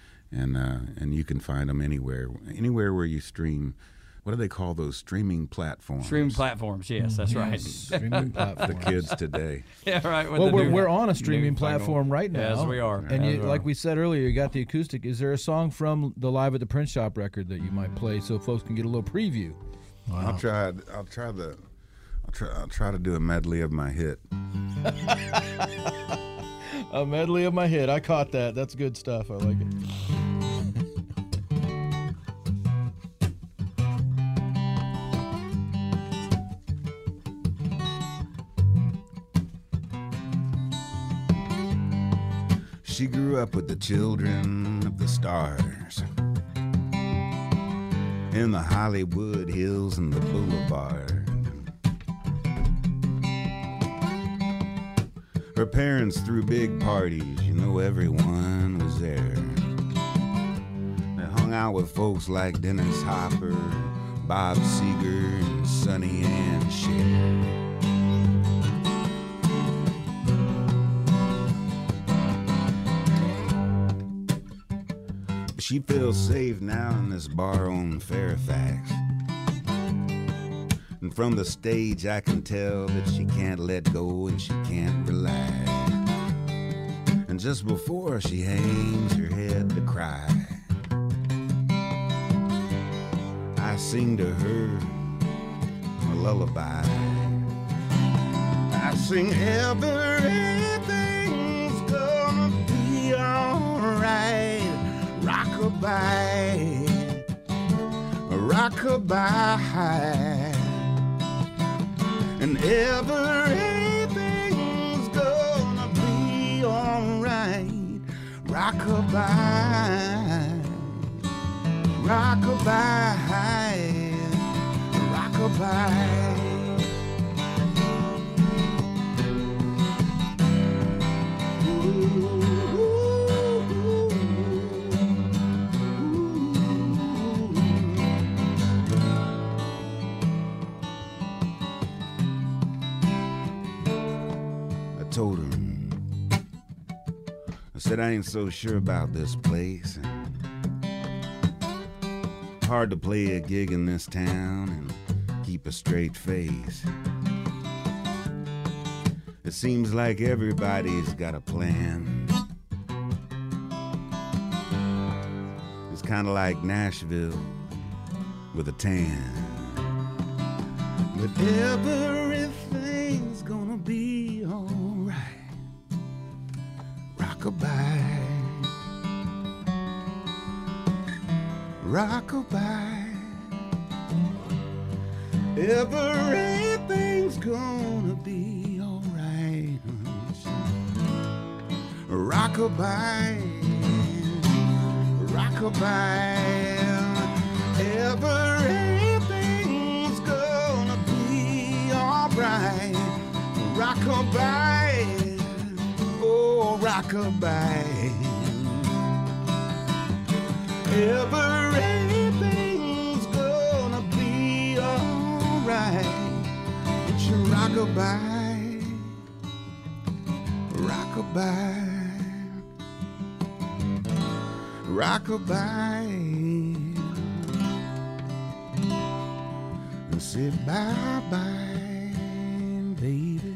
and you can find them anywhere where you stream. What do they call those streaming platforms? Streaming platforms, yes, that's right. Streaming platform. The kids today. Yeah, right. Well, we're on a streaming platform right now. Yes, we are. And like we said earlier, you got the acoustic. Is there a song from the Live at the Print Shop record that you might play so folks can get a little preview? Wow. I'll try to do a medley of my hit. A medley of my hit. I caught that. That's good stuff. I like it. She grew up with the children of the stars in the Hollywood Hills and the Boulevard. Her parents threw big parties, everyone was there. They hung out with folks like Dennis Hopper, Bob Seger, and Sonny and Cher. She feels safe now in this bar on Fairfax. And from the stage I can tell that she can't let go and she can't relax. And just before she hangs her head to cry, I sing to her a lullaby. I sing, everything's gonna be alright. Rockabye, rockabye, and everything's gonna be alright. Rockabye, rockabye, rockabye. Ooh. I said I ain't so sure about this place. Hard to play a gig in this town and keep a straight face. It seems like everybody's got a plan. It's kind of like Nashville with a tan. But everything's gonna be alright. Rockabye, rockabye. Everything's gonna be alright. Rockabye, rockabye. Everything's gonna be alright. Rockabye, oh rockabye. Everything's gonna be alright. It's your rockabye, rockabye, rockabye. And say bye-bye, baby.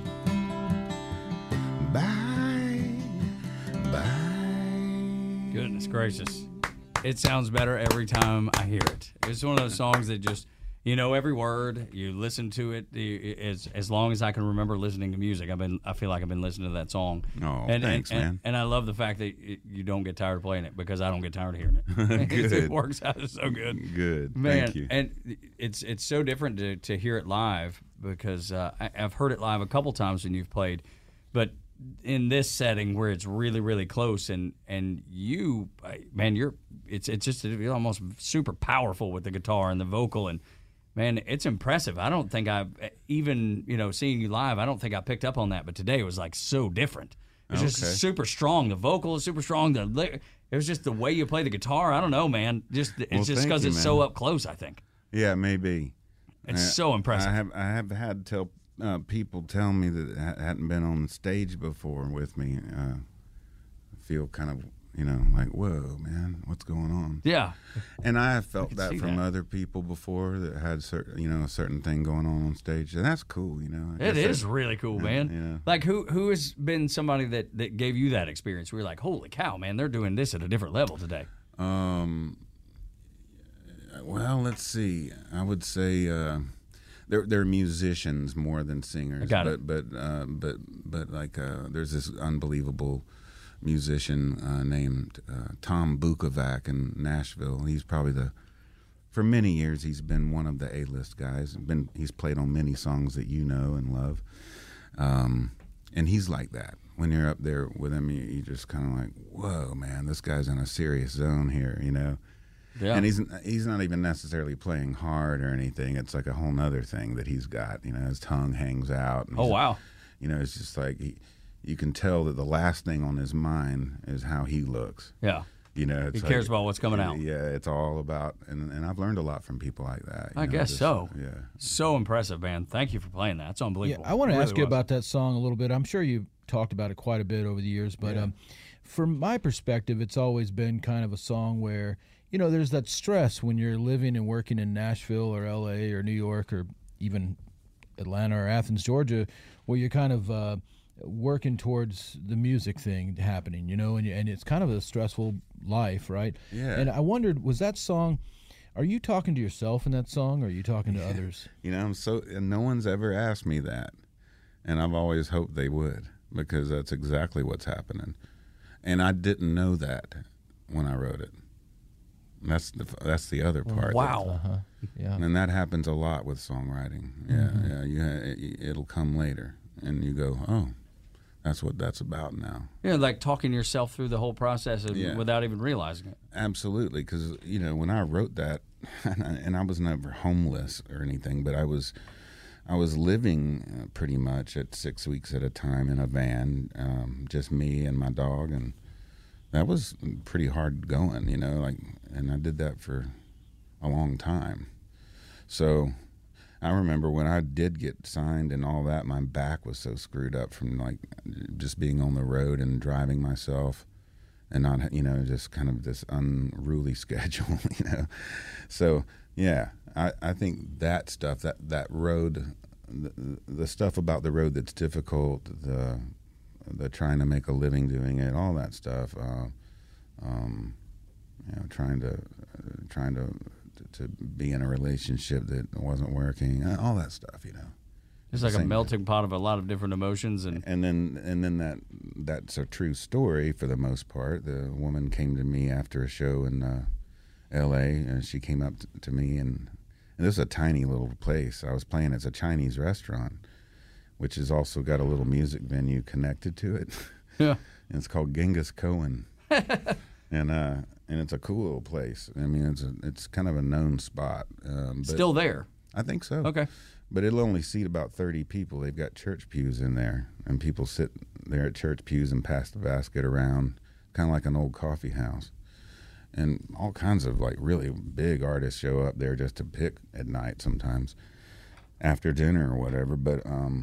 Bye-bye. Goodness gracious. It sounds better every time I hear it. It's one of those songs that just, you know every word. You listen to it as long as I can remember listening to music. I feel like I've been listening to that song. Oh, thanks, man. And I love the fact that you don't get tired of playing it because I don't get tired of hearing it. Good. It works out so good. Good. Man, Thank you. and it's so different to hear it live because I've heard it live a couple times when you've played, but in this setting where it's really, really close and you, man, it's just you're almost super powerful with the guitar and the vocal and. Man, it's impressive. I don't think I've even, seeing you live, I don't think I picked up on that. But today it was like so different. It's just super strong. The vocal is super strong. It was just the way you play the guitar. I don't know, man. It's just because it's so up close, I think. Yeah, maybe. It's so impressive. I have had people tell me that hadn't been on the stage before with me. Feel kind of, like, whoa, man, what's going on? Yeah. And I have felt that from that. other people before that had a certain thing going on stage. And that's cool, It is really cool, man. Yeah. Like, who has been somebody that gave you that experience where you're like, holy cow, man, they're doing this at a different level today? Well, let's see. I would say they're musicians more than singers. I got it. But like there's this unbelievable musician named Tom Bukovac in Nashville. He's probably for many years he's been one of the A-list guys. He's played on many songs that you know and love. And he's like that. When you're up there with him, you just kind of like, whoa, man, this guy's in a serious zone here, Yeah. And he's not even necessarily playing hard or anything. It's like a whole nother thing that he's got. His tongue hangs out. And wow. It's just like you can tell that the last thing on his mind is how he looks. Yeah. He cares about what's coming out. Yeah, it's all about, and I've learned a lot from people like that. I guess so. Yeah. So impressive, man. Thank you for playing that. It's unbelievable. Yeah, I want to ask you was. about that song a little bit. I'm sure you've talked about it quite a bit over the years, but from my perspective, it's always been kind of a song where, there's that stress when you're living and working in Nashville or L.A. or New York or even Atlanta or Athens, Georgia, where you're kind of working towards the music thing happening, and it's kind of a stressful life, right? Yeah. And I wondered, was that song, are you talking to yourself in that song, or are you talking to others? No one's ever asked me that, and I've always hoped they would, because that's exactly what's happening. And I didn't know that when I wrote it. That's the other part. Wow. Yeah. And that happens a lot with songwriting. Yeah, it'll come later, and you go, oh, that's what that's about now. Yeah, like talking yourself through the whole process without even realizing it. Absolutely, because when I wrote that, and I was never homeless or anything, but I was living pretty much at 6 weeks at a time in a van, just me and my dog, and that was pretty hard going, and I did that for a long time. So I remember when I did get signed and all that, my back was so screwed up from like just being on the road and driving myself and not, just kind of this unruly schedule, So, yeah, I think that stuff, that road, the stuff about the road that's difficult, the trying to make a living doing it, all that stuff, trying to be in a relationship that wasn't working, all that stuff, It's like a melting pot of a lot of different emotions, and then that's a true story for the most part. The woman came to me after a show in L.A. and she came up to me, and this is a tiny little place I was playing. It's a Chinese restaurant, which has also got a little music venue connected to it. Yeah, and it's called Genghis Cohen. And it's a cool little place. I mean, it's kind of a known spot. But still there? I think so. Okay. But it'll only seat about 30 people. They've got church pews in there, and people sit there at church pews and pass the basket around, kind of like an old coffee house. And all kinds of like really big artists show up there just to pick at night sometimes after dinner or whatever. But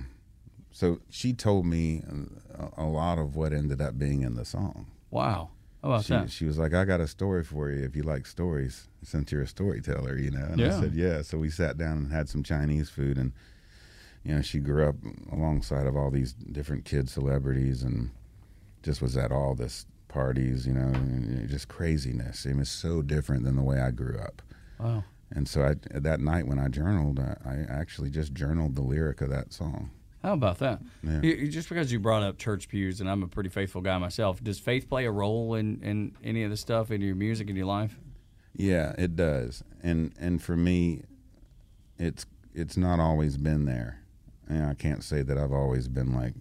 so she told me a lot of what ended up being in the song. Wow. How about that? She was like, I got a story for you if you like stories, since you're a storyteller, And yeah. I said, yeah. So we sat down and had some Chinese food, and, she grew up alongside of all these different kid celebrities and just was at all this parties, and just craziness. It was so different than the way I grew up. Wow. And so that night when I journaled, I actually just journaled the lyric of that song. How about that? Yeah. Just because you brought up church pews, and I'm a pretty faithful guy myself, does faith play a role in any of the stuff in your music, in your life? Yeah, it does. And for me, it's not always been there. I can't say that I've always been like,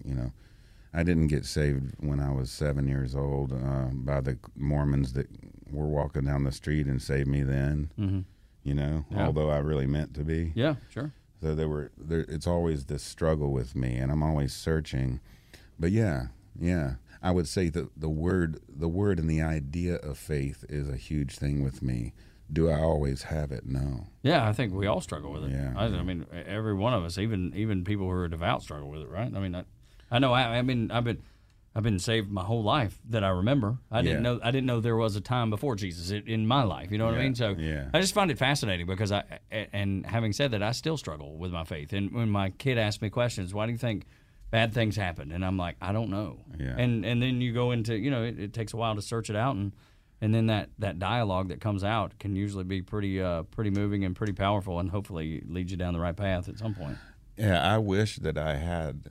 I didn't get saved when I was 7 years old by the Mormons that were walking down the street and saved me then, Yeah. although I really meant to be. Yeah, sure. So it's always this struggle with me, and I'm always searching. But yeah, I would say that the word and the idea of faith is a huge thing with me. Do I always have it? No. Yeah, I think we all struggle with it. Yeah. I mean, every one of us, even people who are devout, struggle with it, right? I mean, I know. I've been saved my whole life that I remember. I didn't know there was a time before Jesus in my life. You know what I mean? So I just find it fascinating because and having said that, I still struggle with my faith. And when my kid asks me questions, why do you think bad things happen? And I'm like, I don't know. Yeah. And then you go into, it takes a while to search it out, and then that dialogue that comes out can usually be pretty moving and pretty powerful, and hopefully leads you down the right path at some point. Yeah, I wish that I had.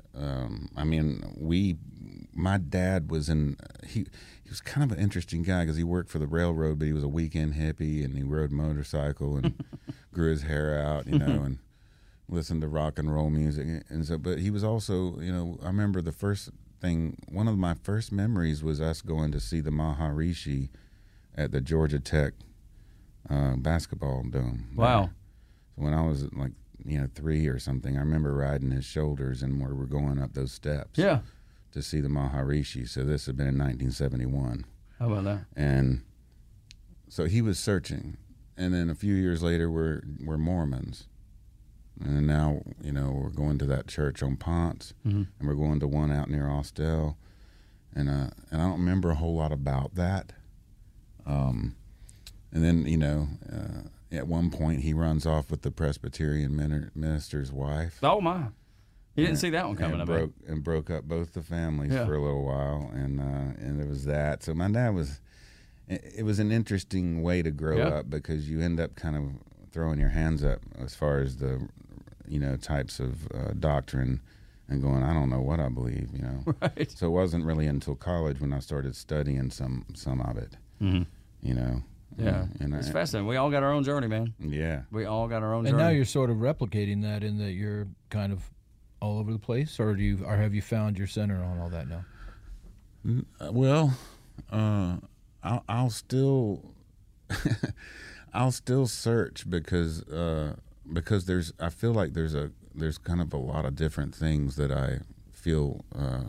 My dad was he was kind of an interesting guy because he worked for the railroad, but he was a weekend hippie, and he rode motorcycle and grew his hair out, and listened to rock and roll music. And so, but he was also, I remember one of my first memories was us going to see the Maharishi at the Georgia Tech basketball dome. Wow. So when I was like, 3 or something, I remember riding his shoulders and we were going up those steps. Yeah. To see the Maharishi. So this had been in 1971. How about that? And so he was searching. And then a few years later, we're Mormons. And now, we're going to that church on Ponce, and we're going to one out near Austell. And I don't remember a whole lot about that. And then, at one point, he runs off with the Presbyterian minister's wife. Oh, my. You didn't see that one coming up. And broke up both the families for a little while. And it was that. So my dad it was an interesting way to grow up because you end up kind of throwing your hands up as far as the, types of doctrine and going, I don't know what I believe, Right. So it wasn't really until college when I started studying some of it, Yeah, it's fascinating. We all got our own journey, man. Yeah. We all got our own And journey. now you're sort of replicating that in that you're kind of all over the place, or have you found your center on all that now? Well, I'll still I'll still search because I feel like there's kind of a lot of different things that I feel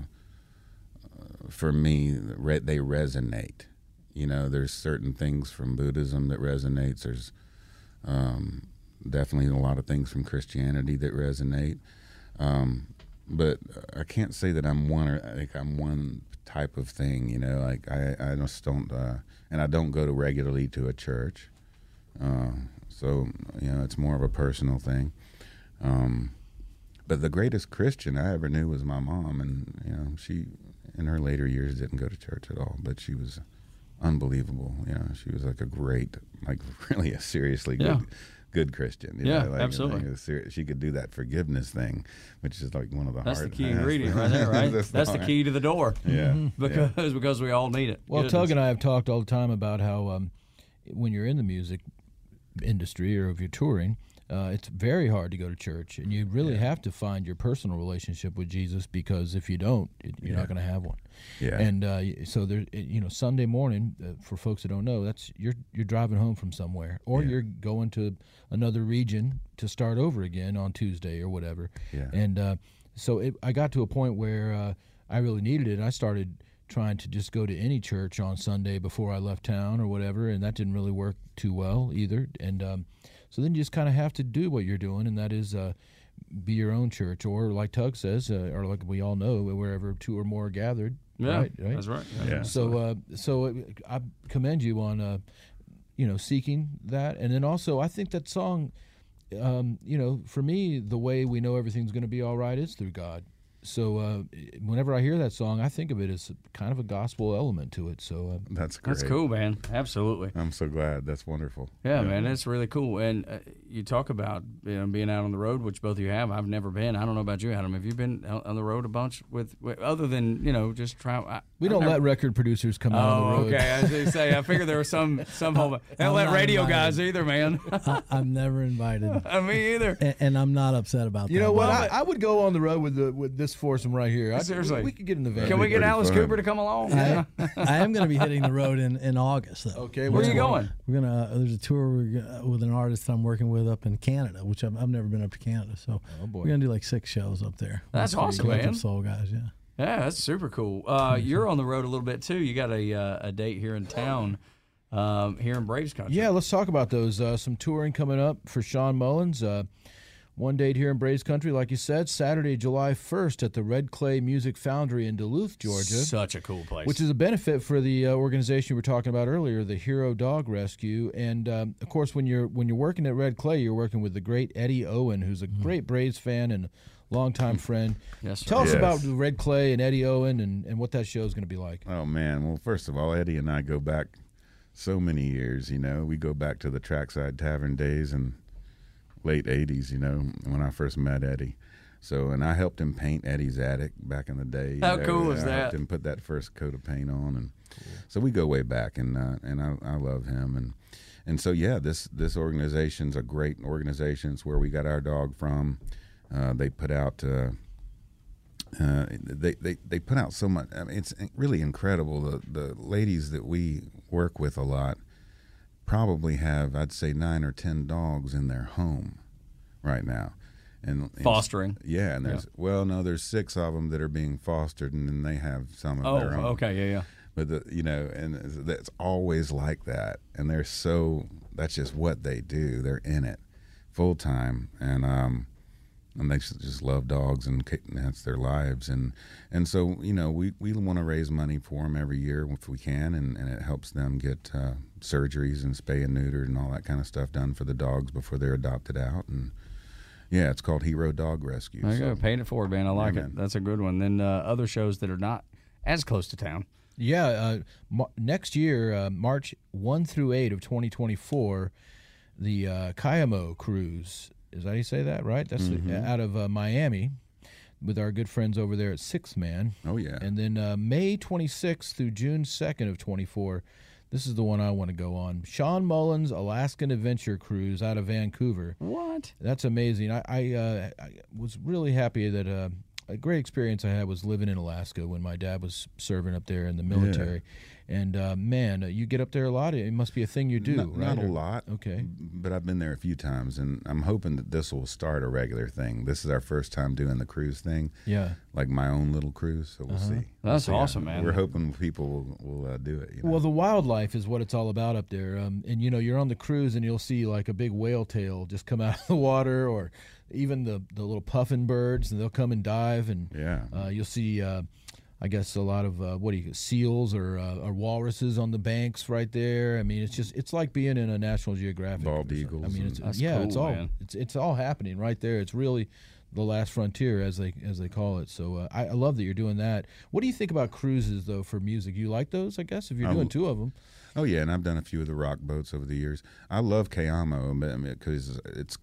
for me they resonate. There's certain things from Buddhism that resonates. definitely a lot of things from Christianity that resonate. But I can't say that I'm one type of thing, you know. Like I just don't, and I don't go regularly to a church. So you know, it's more of a personal thing. But the greatest Christian I ever knew was my mom, and you know, she in her later years didn't go to church at all, but she was unbelievable. You know, she was like a great, like really a seriously good Christian. You know, like, absolutely. She could do that forgiveness thing, which is like one of the That's hard. the key ingredient right there, right? That's the key to the door. Yeah, because we all need it. Well, Tug and I have talked all the time about how when you're in the music industry or if you're touring, it's very hard to go to church, and you really have to find your personal relationship with Jesus, because if you don't, you're not going to have one. Yeah. And so there, you know, Sunday morning, for folks that don't know, that's you're driving home from somewhere, or you're going to another region to start over again on Tuesday or whatever. Yeah. And so I got to a point where I really needed it. And I started trying to just go to any church on Sunday before I left town or whatever, and that didn't really work too well either. And so then you just kind of have to do what you're doing, and that is be your own church, or like Tug says, or like we all know, wherever two or more are gathered. Yeah, right? that's right. Yeah. So I commend you on you know, seeking that, and then also I think that song, you know, for me, the way we know everything's going to be all right is through God. So whenever I hear that song, I think of it as kind of a gospel element to it. So that's great. That's cool, man. Absolutely. I'm so glad. That's wonderful. Yeah, man, that's really cool. And you talk about, you know, being out on the road, which both of you have. I've never been. I don't know about you, Adam. Have you been out on the road a bunch with other than, you know, just try? we don't let record producers come out on the road. Okay. I was going to say, I figured there was some home. They don't let radio guys either, man. I'm never invited. Me either. And I'm not upset about that. You know what? I would go on the road with this foursome right here. Seriously. We could get in the van. Can we get Alice fun. Cooper to come along? I am going to be hitting the road in August, though. Okay, Where are you going? We're there's a tour with an artist I'm working with up in Canada, which I've never been up to Canada. So we're going to do like 6 shows up there. That's awesome, Collective man. Soul guys, yeah. Yeah, that's super cool. You're on the road a little bit too. You got a date here in town, here in Braves Country. Yeah, let's talk about those. Some touring coming up for Sean Mullins. One date here in Braves Country, like you said, Saturday, July 1st at the Red Clay Music Foundry in Duluth, Georgia. Such a cool place. Which is a benefit for the organization we were talking about earlier, the Hero Dog Rescue. And, of course, when you're working at Red Clay, you're working with the great Eddie Owen, who's a great Braves fan and longtime friend. Yes, sir. Tell us Yes. about Red Clay and Eddie Owen and what that show is going to be like. Oh man. Well, first of all, Eddie and I go back so many years. You know, we go back to the Trackside Tavern days and late 80s, you know, when I first met Eddie. So, and I helped him paint Eddie's attic back in the day. How cool is I that? helped him put that first coat of paint on, and so we go way back, and I love him, and so yeah, this organization's a great organization. It's where we got our dog from. They put out they put out so much. I mean, it's really incredible. The ladies that we work with a lot probably have, I'd say, 9 or 10 dogs in their home right now, and Fostering. Yeah, and there's 6 of them that are being fostered, and then they have some of their own. Okay, yeah. But and that's always like that, and that's just what they do. They're in it full time, and they just love dogs, and that's their lives, and so you know we want to raise money for them every year if we can, and it helps them get surgeries and spay and neuter and all that kind of stuff done for the dogs before they're adopted out, and yeah, it's called Hero Dog Rescue. There you go, paying it forward, man. I like man. it. That's a good one. Then other shows that are not as close to town. Yeah, next year, March 1 through 8 of 2024, the Cayamo Cruise. Is that how you say that, right? That's out of Miami with our good friends over there at Sixth Man. Oh, yeah. And then May 26th through June 2nd of 24, this is the one I want to go on. Sean Mullins Alaskan Adventure Cruise out of Vancouver. What? That's amazing. I was really happy that a great experience I had was living in Alaska when my dad was serving up there in the military. And man, you get up there a lot. It must be a thing you do, right? Not a lot. Okay. But I've been there a few times, and I'm hoping that this will start a regular thing. This is our first time doing the cruise thing. Yeah. Like my own little cruise, so we'll see. That's We'll see. awesome, man. We're hoping people will do it. You know? Well, the wildlife is what it's all about up there. And, you're on the cruise, and you'll see like a big whale tail just come out of the water, or even the little puffin birds, and they'll come and dive. And you'll see, I guess, a lot of seals or walruses on the banks right there. I mean, it's like being in a National Geographic. Bald eagles. I mean, it's cool, all man. it's all happening right there. It's really the last frontier, as they call it. So I love that you're doing that. What do you think about cruises though for music? You like those? I guess if you're doing 2 of them. Oh yeah, and I've done a few of the rock boats over the years. I love Cayamo because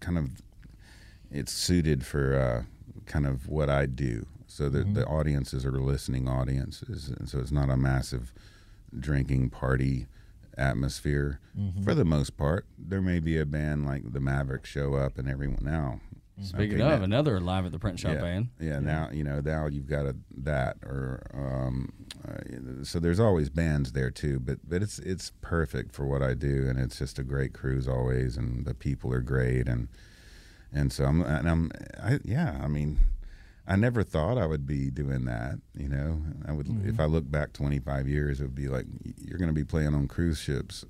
it's suited for kind of what I do. So that the audiences are listening audiences, and so it's not a massive drinking party atmosphere for the most part. There may be a band like the Mavericks show up, and everyone now. Speaking of another Live at the Print Shop band. Yeah, now you've got that, or so there's always bands there too. But it's perfect for what I do, and it's just a great cruise always, and the people are great, and so I mean. I never thought I would be doing that, I would if I look back 25 years, it would be like you're going to be playing on cruise ships,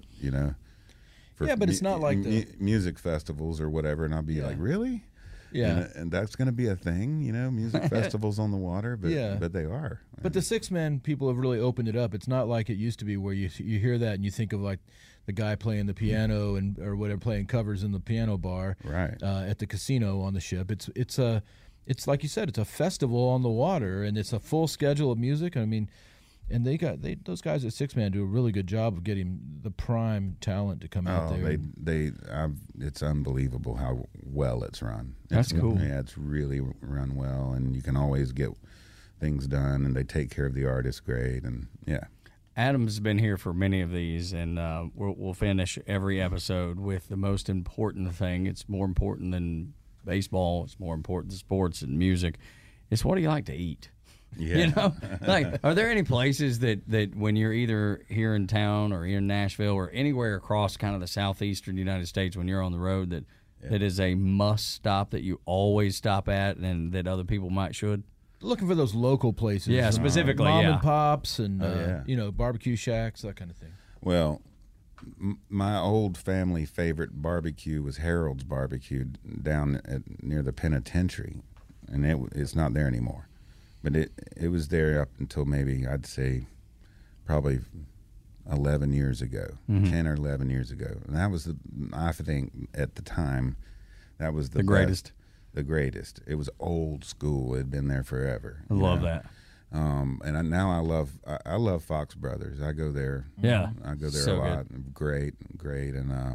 for but it's not like music festivals or whatever, and I'll be like, really? Yeah, and that's going to be a thing, music festivals on the water, but they are. But the Six-Man people have really opened it up. It's not like it used to be where you hear that and you think of like the guy playing the piano or whatever, playing covers in the piano bar, right? At the casino on the ship. It's like you said, it's a festival on the water, and it's a full schedule of music. I mean, and those guys at Six-Man do a really good job of getting the prime talent to come out there. It's unbelievable how well it's run. That's cool. Yeah, it's really run well, and you can always get things done, and they take care of the artists great, and yeah. Adam's been here for many of these, and we'll finish every episode with the most important thing. It's more important than baseball. It's more important than sports and music. It's what do you like to eat? Yeah. Like, are there any places that when you're either here in town or in Nashville or anywhere across kind of the southeastern United States when you're on the road that is a must stop that you always stop at and that other people should? Looking for those local places. Yeah, specifically, mom and pops and barbecue shacks, that kind of thing. Well, my old family favorite barbecue was Harold's Barbecue down near the penitentiary, and it's not there anymore. But it was there up until maybe I'd say probably 11 years ago, 10 or 11 years ago, and that was I think at the time that was the greatest. The greatest. It was old school. It had been there forever. I love that. And now I love Fox Brothers. I go there. Yeah, I go there so a lot. Good. Great, and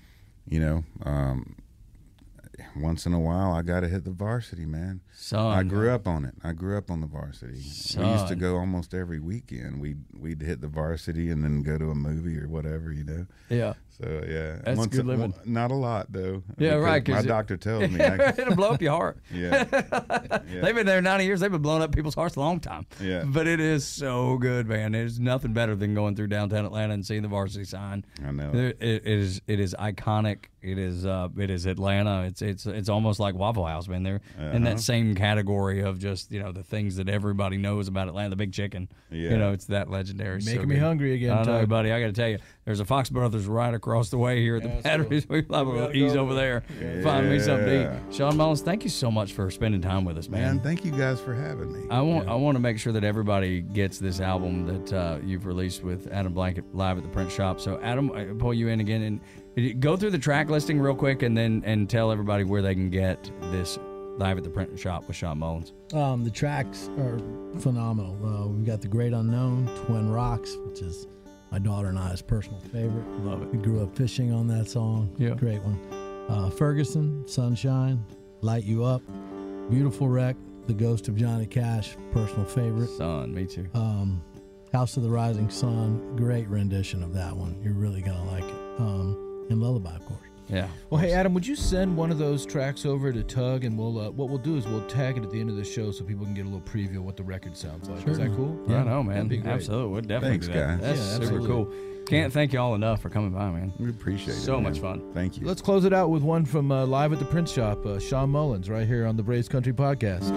once in a while I got to hit the varsity, man. Son, I grew up on it. I grew up on the varsity. Son. We used to go almost every weekend. We'd hit the varsity and then go to a movie or whatever, Yeah. So yeah, That's good living. Not a lot though. Yeah, right. My doctor tells me it'll blow up your heart. Yeah. They've been there 90 years. They've been blowing up people's hearts a long time. Yeah. But it is so good, man. There's nothing better than going through downtown Atlanta and seeing the varsity sign. I know. It is iconic. It is Atlanta. It's almost like Waffle House, man. They're in that same category of just the things that everybody knows about Atlanta. The Big Chicken. Yeah. It's that legendary. Making me hungry again. I know, Tug. buddy. I got to tell you, there's a Fox Brothers right across the way here at the Batteries. We'll have a ease over there. Find me something to eat. Sean Mullins, thank you so much for spending time with us, man. Thank you guys for having me. I want to make sure that everybody gets this album that you've released with Adam Blanket Live at the Print Shop. So Adam, I'll pull you in again and go through the track listing real quick, and tell everybody where they can get this Live at the Print Shop with Sean Mullins. The tracks are phenomenal. We've got The Great Unknown, Twin Rocks, which is my daughter and I's personal favorite. Love it. We grew up fishing on that song. Yeah. Great one. Ferguson, Sunshine, Light You Up, Beautiful Wreck, The Ghost of Johnny Cash, personal favorite. Son, me too. House of the Rising Sun, great rendition of that one. You're really going to like it. And Lullaby, of course. Yeah. Well, hey, Adam, would you send one of those tracks over to Tug, and what we'll do is we'll tag it at the end of the show so people can get a little preview of what the record sounds like. Sure. Is that cool? Yeah, no, man. That'd be great. Absolutely. We'll definitely Thanks, do that. guys. That's Yeah, super absolutely. cool. Can't thank y'all enough for coming by, man. We appreciate it. So man. much fun. Thank you. Let's close it out with one from Live at the Print Shop, Sean Mullins, right here on the Braves Country Podcast.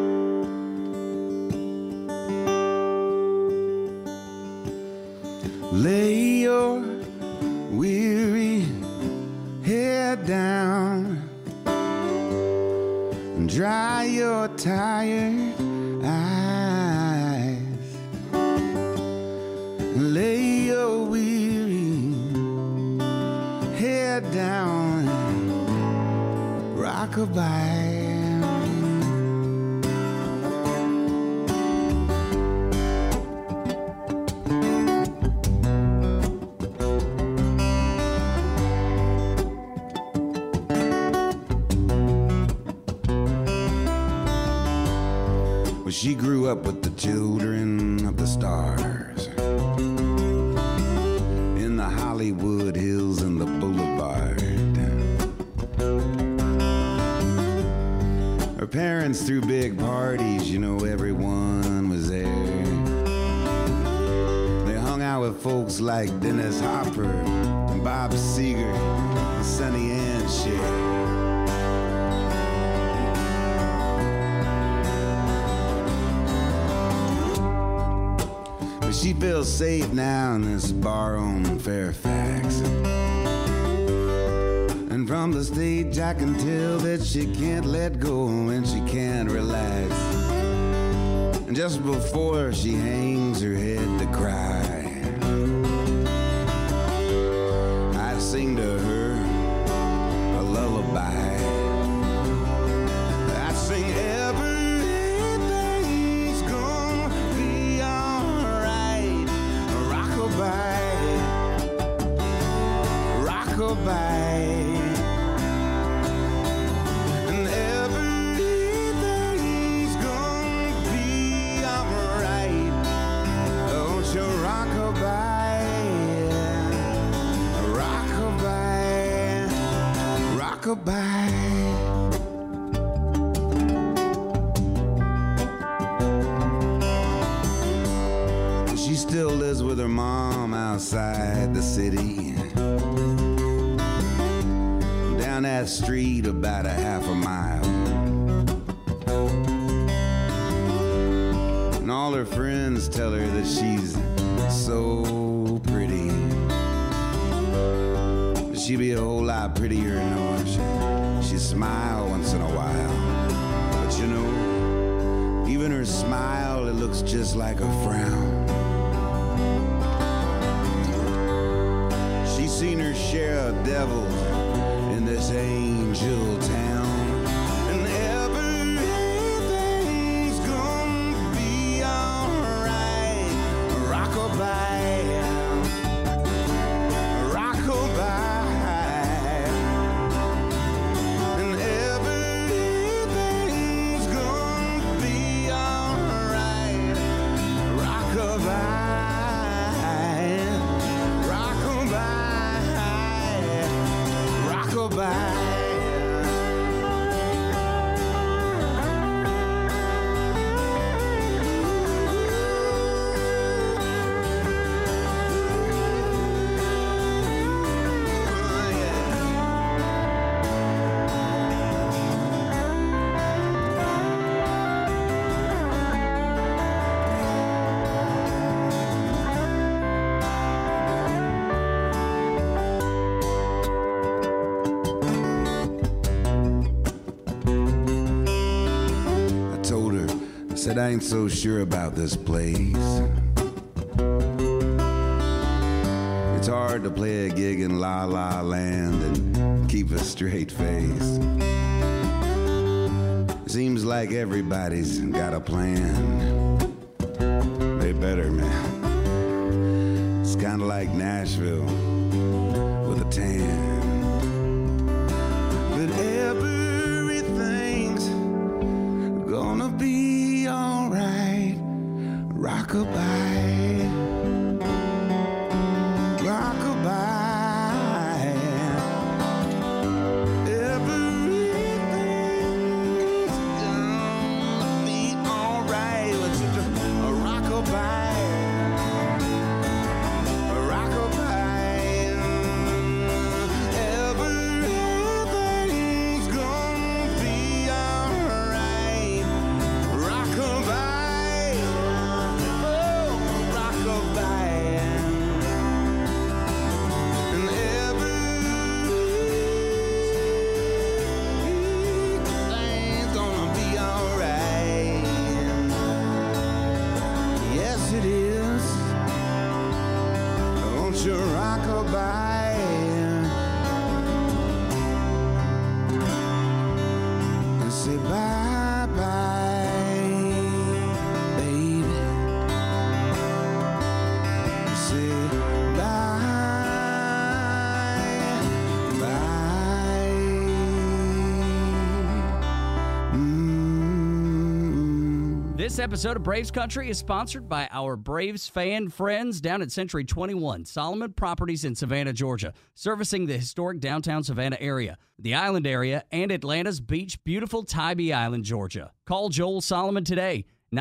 Lay your weary head down and dry your tired eyes. Lay your weary head down, rockabye. Well, she grew up with the children of the stars in the Hollywood Hills and the Boulevard. Her parents threw big parties, you know, everyone was there. They hung out with folks like Dennis Hopper and Bob Seger and Sonny and Cher. She feels safe now in this bar on Fairfax. And from the stage I can tell that she can't let go and she can't relax. And just before she hangs her head to cry, I sing to her a lullaby. I sing everything's gonna be alright. Rockabye, rockabye. And everything's gonna be alright. Don't you rockabye, rockabye, rockabye. She still lives with her mom outside the city, down that street about a half a mile. And all her friends tell her that she's so pretty. But she'd be a whole lot prettier, you know, if she'd smile once in a while. But you know, even her smile, it looks just like a frown. She's seen her share of devils in this angel town. And everything's gonna be alright. Rockabye, rockabye. And everything's gonna be alright. Rockabye. Said I ain't so sure about this place. It's hard to play a gig in La La Land and keep a straight face. Seems like everybody's got a plan. They better, man. It's kind of like Nashville with a tan. But everything's gonna be alright. Rockabye, rockabye. your rockabye. And say bye-bye, baby. Say bye-bye. This episode of Braves Country is sponsored by our Braves fan friends down at Century 21, Solomon Properties in Savannah, Georgia, servicing the historic downtown Savannah area, the island area, and Atlanta's beach, beautiful Tybee Island, Georgia. Call Joel Solomon today,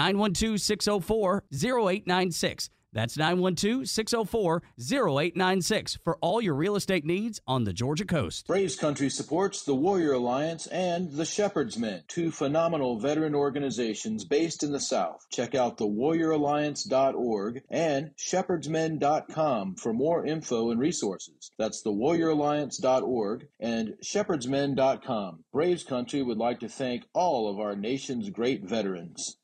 912-604-0896. That's 912-604-0896 for all your real estate needs on the Georgia coast. Braves Country supports the Warrior Alliance and the Shepherd's Men, two phenomenal veteran organizations based in the South. Check out thewarrioralliance.org and shepherdsmen.com for more info and resources. That's thewarrioralliance.org and shepherdsmen.com. Braves Country would like to thank all of our nation's great veterans.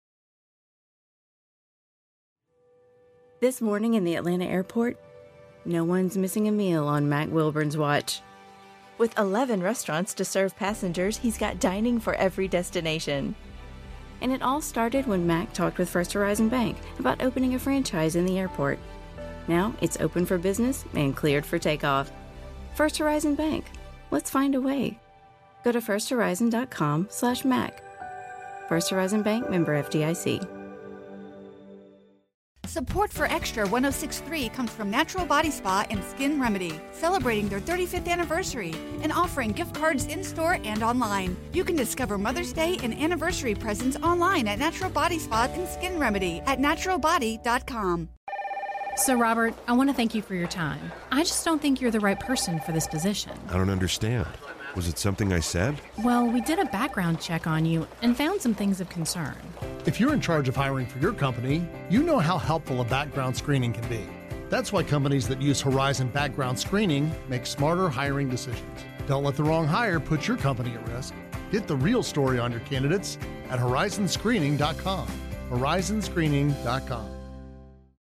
This morning in the Atlanta airport, no one's missing a meal on Mac Wilburn's watch. With 11 restaurants to serve passengers, he's got dining for every destination. And it all started when Mac talked with First Horizon Bank about opening a franchise in the airport. Now it's open for business and cleared for takeoff. First Horizon Bank. Let's find a way. Go to firsthorizon.com/Mac. First Horizon Bank, member FDIC. Support for Extra 106.3 comes from Natural Body Spa and Skin Remedy, celebrating their 35th anniversary and offering gift cards in-store and online. You can discover Mother's Day and anniversary presents online at Natural Body Spa and Skin Remedy at naturalbody.com. So, Robert, I want to thank you for your time. I just don't think you're the right person for this position. I don't understand. Was it something I said? Well, we did a background check on you and found some things of concern. If you're in charge of hiring for your company, you know how helpful a background screening can be. That's why companies that use Horizon Background Screening make smarter hiring decisions. Don't let the wrong hire put your company at risk. Get the real story on your candidates at horizonscreening.com. horizonscreening.com.